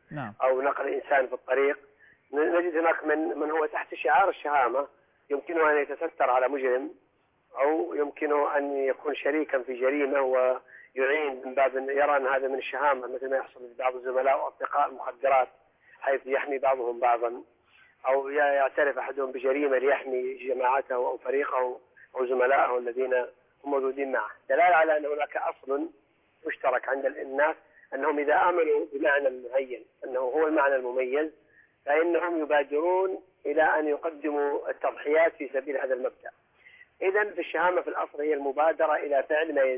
نعم. أو نقل إنسان في الطريق، نجد هناك من هو تحت شعار الشهامة يمكنه أن يتستر على مجرم، أو يمكنه أن يكون شريكا في جريمة ويعين من باب يرى أن هذا من الشهامة، مثل ما يحصل لبعض الزملاء وأصدقاء المخدرات حيث يحمي بعضهم بعضا، أو يعترف أحدهم بجريمة ليحمي جماعته أو فريقه أو زملائه الذين هم موجودين معه. دلالة على أن هناك أصل مشترك عند الناس، أنهم إذا آمنوا بمعنى معين أنه هو المعنى المميز فإنهم يبادرون إلى أن يقدموا التضحيات في سبيل هذا المبدأ. إذن في الشهامة في الأصل هي المبادرة إلى فعل ما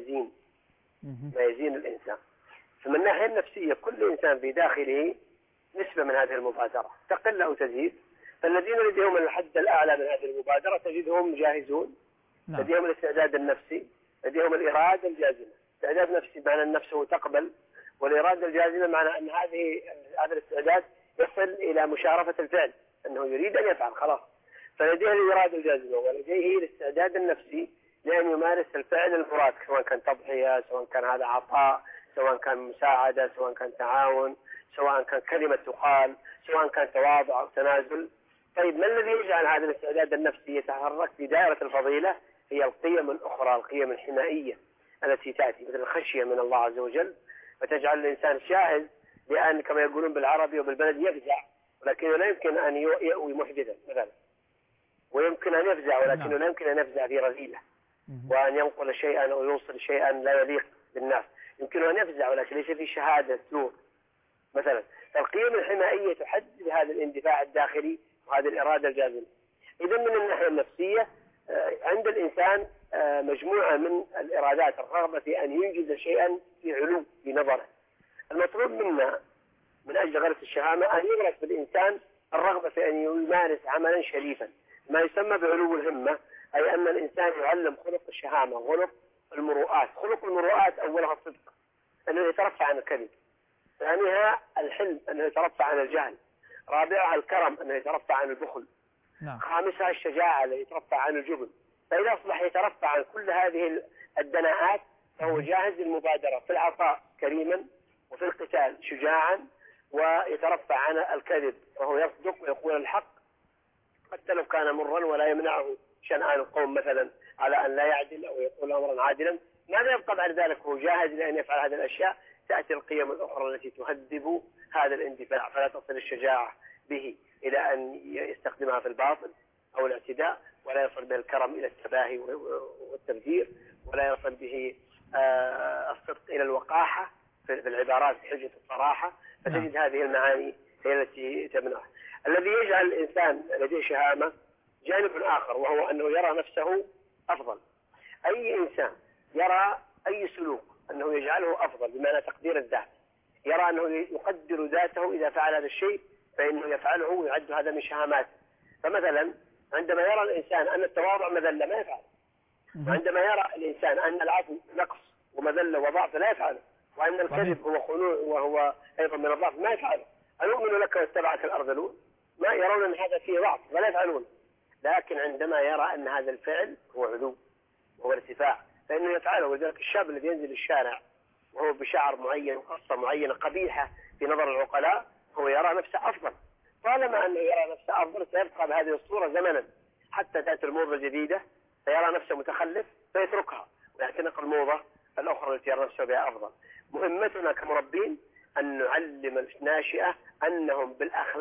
يزين الإنسان. فمن الناحية النفسية كل إنسان في داخله نسبة من هذه المبادرة تقل أو تزيد، فالذين لديهم الحد الأعلى من هذه المبادرة تجدهم جاهزون. نعم. لديهم الاستعداد النفسي، لديهم الإرادة الجازمة. استعداد نفسي معنى النفس تقبل، والإرادة الجازمة معنى أن هذا الاستعداد يصل إلى مشارفة الفعل، أنه يريد أن يفعل خلاص، فلديه الإرادة الجازمة ولديه الاستعداد النفسي لأن يمارس الفعل المراد، سواء كان تضحية، سواء كان هذا عطاء، سواء كان مساعدة، سواء كان تعاون، سواء كان كلمة تقال، سواء كان تواضع أو تنازل. طيب ما الذي يجعل هذا الاستعداد النفسي يتحرك في دائرة الفضيلة؟ هي القيم الأخرى، القيم الحمائية التي تأتي مثل الخشية من الله عز وجل، فتجعل الإنسان شاهد لأن كما يقولون بالعربي وبالبلد يفزع، ولكنه لا يمكن أن يؤوي محدثا مثلا، ويمكن أن يفزع ولكنه لا يمكن أن يفزع في رذيلة، وأن ينقل شيئا أو يوصل شيئا لا يليق بالناس، يمكن أن يفزع ولكن ليس في شهادة زور مثلا. فالقيم الحمائية تحدد هذا الاندفاع الداخلي وهذه الإرادة الجازمة. إذا من الناحية النفسية عند الإنسان مجموعة من الإرادات، الرغبة في أن ينجز شيئا في علو في نظره. المطلوب منا من أجل غرس الشهامة أن يغرس بالإنسان الرغبة في أن يمارس عملا شريفا، ما يسمى بعلو الهمة، أي أن الإنسان يعلم خلق الشهامة، خلق المروءات. خلق المروءات أولها الصدق، أنه يترفع عن الكذب. ثانيها الحلم، أنه يترفع عن الجهل. رابعها الكرم، أنه يترفع عن البخل. نعم. خامسها الشجاعة، التي يترفع عن الجبن. فإذا أصبح يترفع عن كل هذه الدناءات فهو جاهز للمبادرة في العطاء كريما، وفي القتال شجاعا، ويترفع عن الكذب وهو يصدق ويقول الحق حتى لو كان مرا، ولا يمنعه شنآن القوم مثلا على أن لا يعدل أو يقول أمرا عادلا. ماذا يبقى بعد ذلك؟ هو جاهز لأن يفعل هذه الأشياء. تأتي القيم الأخرى التي تهذب هذا الاندفاع، فلا تصل الشجاعة به إلى أن يستخدمها في الباطل أو الاعتداء، ولا يصل به الكرم إلى التباهي والتبذير، ولا يصل به الصدق إلى الوقاحة في العبارات بحجة الصراحة. فتجد هذه المعاني هي التي تمنعها. الذي يجعل الإنسان لديه شهامة جانب آخر، وهو أنه يرى نفسه أفضل. أي إنسان يرى أي سلوك أنه يجعله أفضل بمعنى تقدير الذات، يرى أنه يقدر ذاته إذا فعل هذا الشيء فإنه يفعله ويعد هذا من شهامات. فمثلا عندما يرى الإنسان أن التواضع مذلة ما يفعل، وعندما يرى الإنسان أن العفو نقص ومذلة وضعف لا يفعله، وأن الكذب هو خنوع وهو أيضا من الضعف ما يفعله. أنؤمن لك واتبعك الأرذلون، ما يرون أن هذا فيه ضعف ولا يفعلون. لكن عندما يرى أن هذا الفعل هو علو وهو ارتفاع فإنه يفعله. ولذلك الشاب الذي ينزل الشارع وهو بشعر معين وقصة معينة قبيحة في نظر العقلاء هو يرى نفسه أفضل. طالما أنه يرى نفسه أفضل سيبقى بهذه الصورة زمنا حتى تأتي الموضة الجديدة فيرى نفسه متخلف فيتركها ويعتنق الموضة الأخرى التي يرى نفسه بها أفضل. مهمتنا كمربين أن نعلم الناشئة أنهم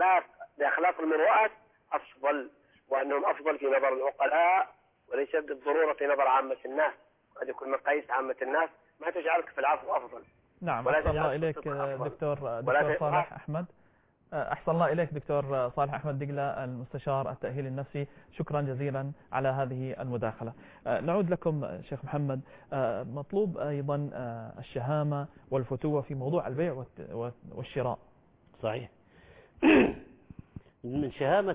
بأخلاق المروءات أفضل، وأنهم أفضل في نظر العقلاء وليس بالضرورة في نظر عامة الناس. قد يكون مقاييس عامة الناس ما تجعلك في العفو أفضل. نعم. أحسن الله إليك دكتور صالح أحمد. أحسن الله إليك دكتور صالح أحمد دقلة، المستشار التأهيل النفسي. شكرا جزيلا على هذه المداخلة. نعود لكم شيخ محمد. مطلوب أيضا الشهامة والفتوة في موضوع البيع والشراء. صحيح. من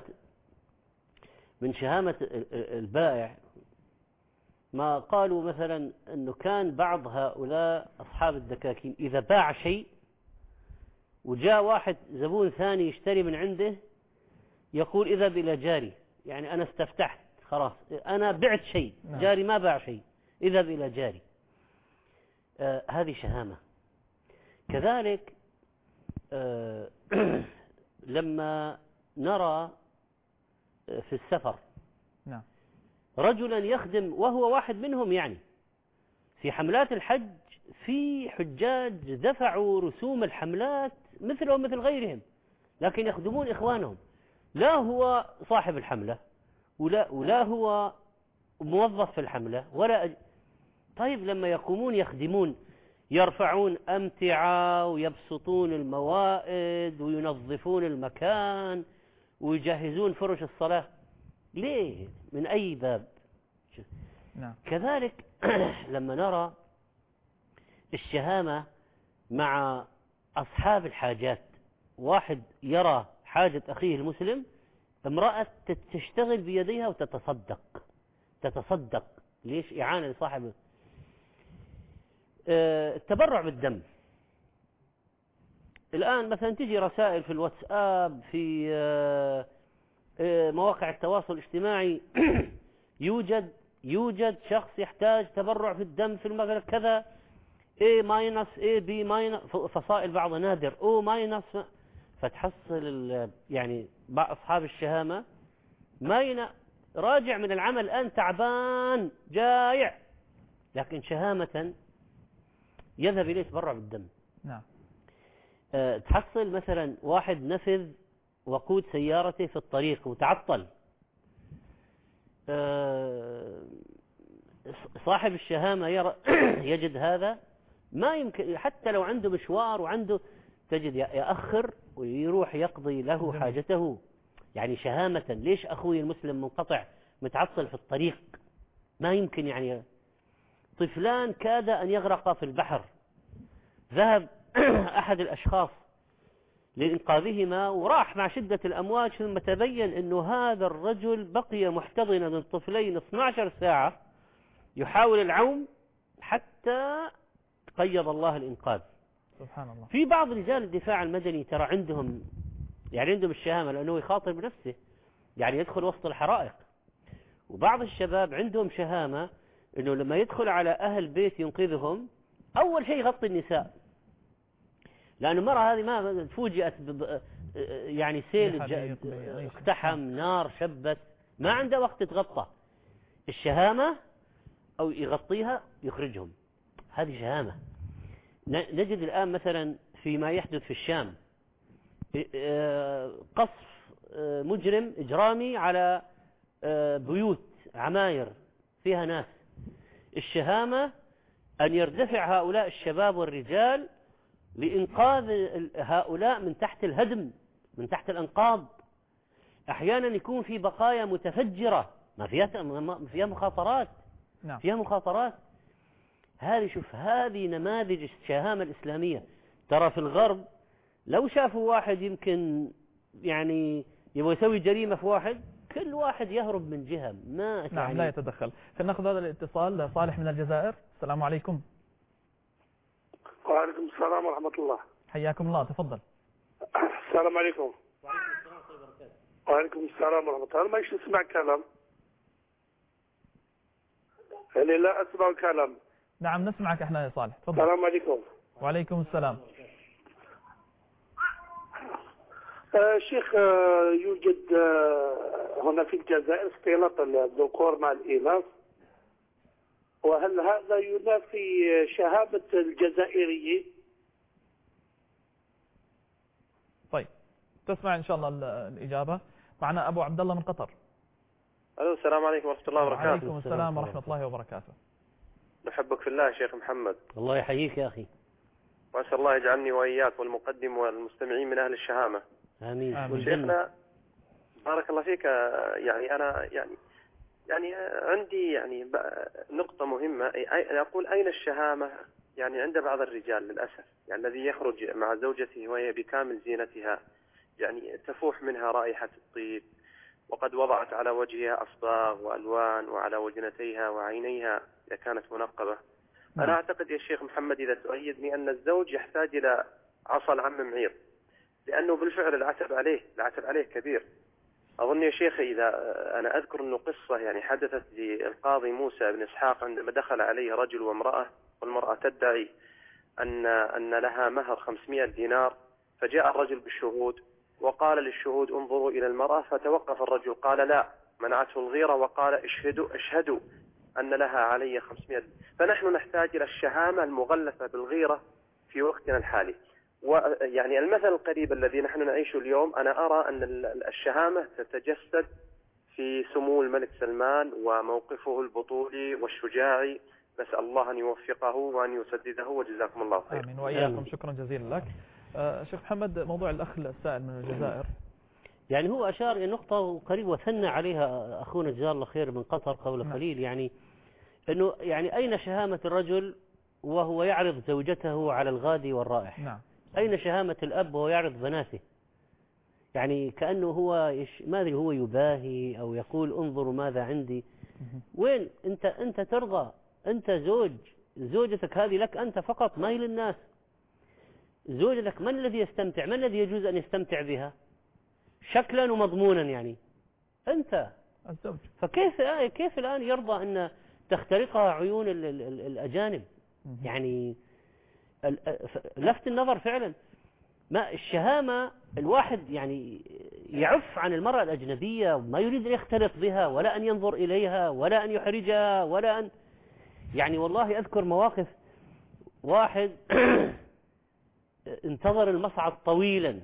شهامة البائع ما قالوا مثلا أنه كان بعض هؤلاء أصحاب الدكاكين إذا باع شيء وجاء واحد زبون ثاني يشتري من عنده يقول اذهب إلى جاري، يعني أنا استفتحت خلاص، أنا بعت شيء، جاري ما باع شيء، اذهب إلى جاري. هذه شهامة. كذلك لما نرى في السفر نعم رجلا يخدم وهو واحد منهم، يعني في حملات الحج في حجاج دفعوا رسوم الحملات مثلهم مثل غيرهم، لكن يخدمون إخوانهم، لا هو صاحب الحملة ولا هو موظف في الحملة طيب لما يقومون يخدمون يرفعون أمتعة ويبسطون الموائد وينظفون المكان ويجهزون فرش الصلاة، ليه؟ من أي باب؟ نعم. كذلك لما نرى الشهامة مع أصحاب الحاجات، واحد يرى حاجة أخيه المسلم، امرأة تشتغل بيديها وتتصدق ليش؟ إعانة لصاحب. التبرع بالدم، الآن مثلا تجي رسائل في الواتساب، في مواقع التواصل الاجتماعي يوجد شخص يحتاج تبرع في الدم في المغرب كذا، A ماينس A B ماينس، فصائل بعضها نادر O ماينس، فتحصل يعني بعض أصحاب الشهامة راجع من العمل الآن تعبان جايع، لكن شهامة يذهب إليه يتبرع بالدم. نعم. تحصل مثلا واحد نفذ وقود سيارته في الطريق وتعطل، صاحب الشهامة يجد هذا ما يمكن، حتى لو عنده مشوار وعنده تجد يأخر ويروح يقضي له حاجته، يعني شهامة. ليش أخوي المسلم منقطع متعطل في الطريق؟ ما يمكن، يعني طفلان كاد أن يغرق في البحر، ذهب أحد الأشخاص لإنقاذهما وراح مع شدة الأمواج، ثم تبين أنه هذا الرجل بقي محتضنا من طفلين 12 ساعة يحاول العوم حتى قيض الله الإنقاذ. سبحان الله. في بعض رجال الدفاع المدني ترى عندهم الشهامة، لأنه يخاطر بنفسه، يعني يدخل وسط الحرائق. وبعض الشباب عندهم شهامة أنه لما يدخل على أهل بيت ينقذهم أول شيء يغطي النساء، لأن المرأة هذه ما فوجئت يعني سيل اقتحم نار شبت، ما عنده وقت تتغطى. الشهامة أو يغطيها يخرجهم، هذه شهامة. نجد الآن مثلا فيما يحدث في الشام قصف مجرم إجرامي على بيوت عماير فيها ناس، الشهامة أن يردفع هؤلاء الشباب والرجال لإنقاذ هؤلاء من تحت الهدم، من تحت الأنقاض. أحيانا يكون في بقايا متفجرة ما فيها مخاطرات. نعم. فيها مخاطرات. هذه نماذج الشهامة الإسلامية. ترى في الغرب لو شافوا واحد يمكن يعني يبغى يسوي جريمة في واحد، كل واحد يهرب من جهة ما نعم لا يتدخل. فلنأخذ هذا الاتصال. صالح من الجزائر، السلام عليكم. وعليكم السلام ورحمة الله. حياكم الله، تفضل. السلام عليكم. وعليكم السلام ورحمة الله. أنا ما أسمع كلام، يعني لا أسمع كلام. نعم نسمعك احنا يا صالح، تفضل. السلام عليكم. وعليكم السلام. شيخ، يوجد هنا في الجزائر اختلاط الذكور مع الإناث، وهل هذا ينافي شهامة الجزائريين؟ طيب تسمع إن شاء الله الإجابة. معنا أبو عبد الله من قطر. السلام عليكم ورحمة الله وبركاته. وعليكم السلام ورحمة الله وبركاته. نحبك في الله شيخ محمد. الله يحييك يا أخي. وأسأل الله يجعلني وإياك والمقدم والمستمعين من أهل الشهامة. آمين. شيخنا بارك الله فيك، يعني أنا يعني عندي نقطة مهمة. أقول أين الشهامة يعني عند بعض الرجال للأسف، يعني الذي يخرج مع زوجته وهي بكامل زينتها، يعني تفوح منها رائحة الطيب، وقد وضعت على وجهها أصباغ وألوان، وعلى وجنتيها وعينيها إذا كانت منقبة. أنا أعتقد يا شيخ محمد إذا تؤيدني أن الزوج يحتاج إلى عصا العم معير، لأنه بالفعل العتب عليه كبير. أظن يا شيخ إذا أنا أذكر أنه قصة يعني حدثت للقاضي موسى بن إسحاق عندما دخل عليه رجل وامرأة، والمرأة تدعي أن لها مهر 500 دينار، فجاء الرجل بالشهود وقال للشهود انظروا إلى المرأة، فتوقف الرجل قال لا، منعته الغيرة وقال اشهدوا أن لها علي 500. فنحن نحتاج إلى الشهامة المغلفة بالغيرة في وقتنا الحالي. ويعني المثل القريب الذي نحن نعيشه اليوم، أنا أرى أن الشهامة تتجسد في سمو الملك سلمان وموقفه البطولي والشجاعي. نسأل الله أن يوفقه وأن يسدده، وجزاكم الله خير. آمين وإياكم. شكرا جزيلا لك. شيخ محمد، موضوع الأخ السائل من الجزائر، يعني هو أشار إلى نقطة قريب وثنى عليها أخونا جزاه الله خير من قطر قبل قليل، يعني أنه يعني أين شهامة الرجل وهو يعرض زوجته على الغادي والرائح؟ نعم. أين شهامة الأب وهو يعرض بناته؟ يعني كأنه هو ما أدري هو يباهي أو يقول انظروا ماذا عندي. وين أنت ترضى؟ أنت زوجتك هذه لك أنت فقط، ما هي للناس. زوجتك من الذي يستمتع؟ من الذي يجوز أن يستمتع بها شكلا ومضمونا؟ يعني أنت الزوج. فكيف الآن يرضى أن تخترقها عيون الأجانب؟ يعني لفت النظر فعلا. ما الشهامة الواحد يعني يعف عن المرأة الأجنبية، ما يريد أن يختلط بها ولا أن ينظر إليها ولا أن يحرجها ولا أن يعني والله أذكر مواقف واحد انتظر المصعد طويلا،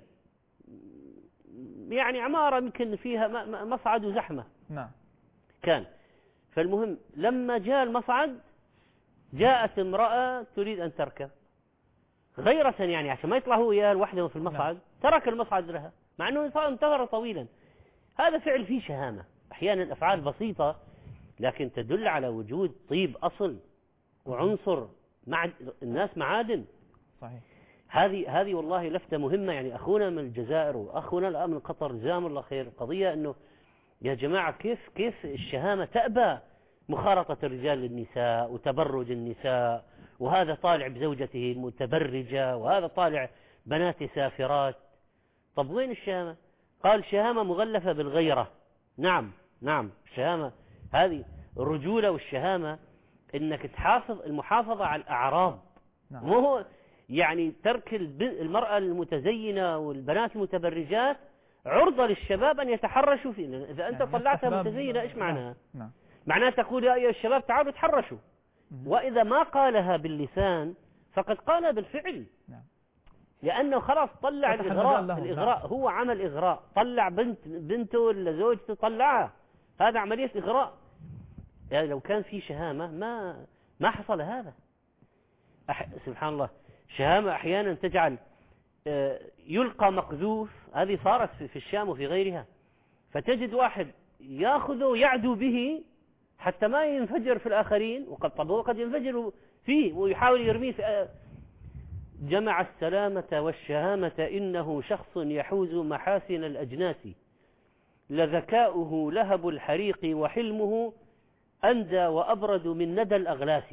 يعني عمارة يمكن فيها مصعد وزحمة. نعم. كان فالمهم لما جاء المصعد جاءت امرأة تريد أن تركب غيرة، يعني عشان ما يطلع هو وياه لوحده في المصعد. ترك المصعد لها مع أنه انتظر طويلا. هذا فعل فيه شهامة، أحيانا أفعال بسيطة لكن تدل على وجود طيب أصل وعنصر الناس معادن. صحيح. هذه والله لفتة مهمة. يعني أخونا من الجزائر وأخونا الآن من قطر جزاهم الله خير، القضية أنه يا جماعة كيف الشهامة تأبى مخالطة الرجال للنساء وتبرج النساء، وهذا طالع بزوجته متبرجة وهذا طالع بنات سافرات. طب وين الشهامة؟ قال شهامة مغلفة بالغيرة. نعم الشهامة هذه الرجولة، والشهامة انك تحافظ المحافظة على الأعراض. نعم. مو هو يعني ترك المرأة المتزينة والبنات المتبرجات عرضة للشباب أن يتحرشوا فيه. إذا أنت يعني طلعتها متزينة إيش معناها؟ نعم. معناها تقول يا أيها الشباب تعالوا تحرشوا. وإذا ما قالها باللسان فقد قالها بالفعل. نعم. لأنه خلاص طلع الإغراء. نعم. هو عمل إغراء، طلع بنته ولا زوجته طلعها، هذا عملية إغراء. يعني لو كان في شهامة ما حصل هذا. سبحان الله. شهامة أحيانا تجعل يلقى مقذوف. هذه صارت في الشام وفي غيرها، فتجد واحد يأخذه يعدو به حتى ما ينفجر في الآخرين، وقد ينفجر فيه ويحاول يرميه في جمع السلامة والشهامة إنه شخص يحوز محاسن الأجناس، لذكاؤه لهب الحريق وحلمه أندى وأبرد من ندى الأغلاس.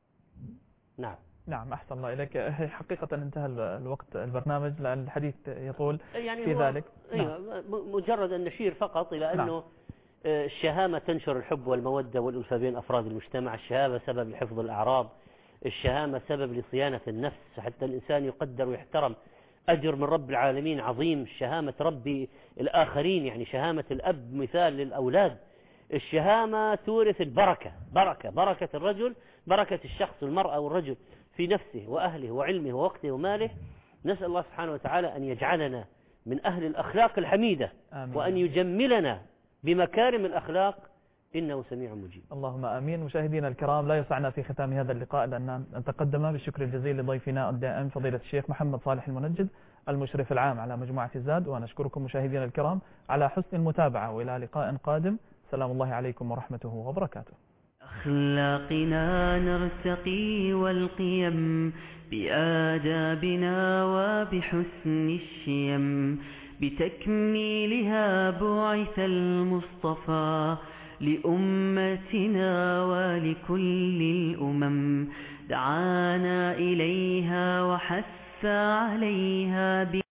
نعم أحسن الله إليك. حقيقة انتهى الوقت البرنامج لأن الحديث يطول يعني في ذلك. مجرد أن نشير فقط إلى أنه الشهامة تنشر الحب والمودة والألفة بين أفراد المجتمع. الشهامة سبب لحفظ الأعراض، الشهامة سبب لصيانة النفس حتى الإنسان يقدر ويحترم. أجر من رب العالمين عظيم. شهامة ربي الآخرين، يعني شهامة الأب مثال للأولاد. الشهامة تورث البركة، بركة الرجل، بركة الشخص المرأة والرجل في نفسه وأهله وعلمه ووقته وماله. نسأل الله سبحانه وتعالى أن يجعلنا من أهل الأخلاق الحميدة. آمين. وأن يجملنا بمكارم الأخلاق إنه سميع مجيب. اللهم آمين. مشاهدينا الكرام، لا يسعنا في ختام هذا اللقاء لأن نتقدم بالشكر الجزيل لضيفنا الدائم فضيلة الشيخ محمد صالح المنجد المشرف العام على مجموعة الزاد، ونشكركم مشاهدينا الكرام على حسن المتابعة، وإلى لقاء قادم. سلام الله عليكم ورحمته وبركاته. أخلاقنا نرتقي والقيم بآدابنا وبحسن الشيم، بتكميلها بعث المصطفى لأمتنا ولكل الأمم، دعانا إليها وحث عليها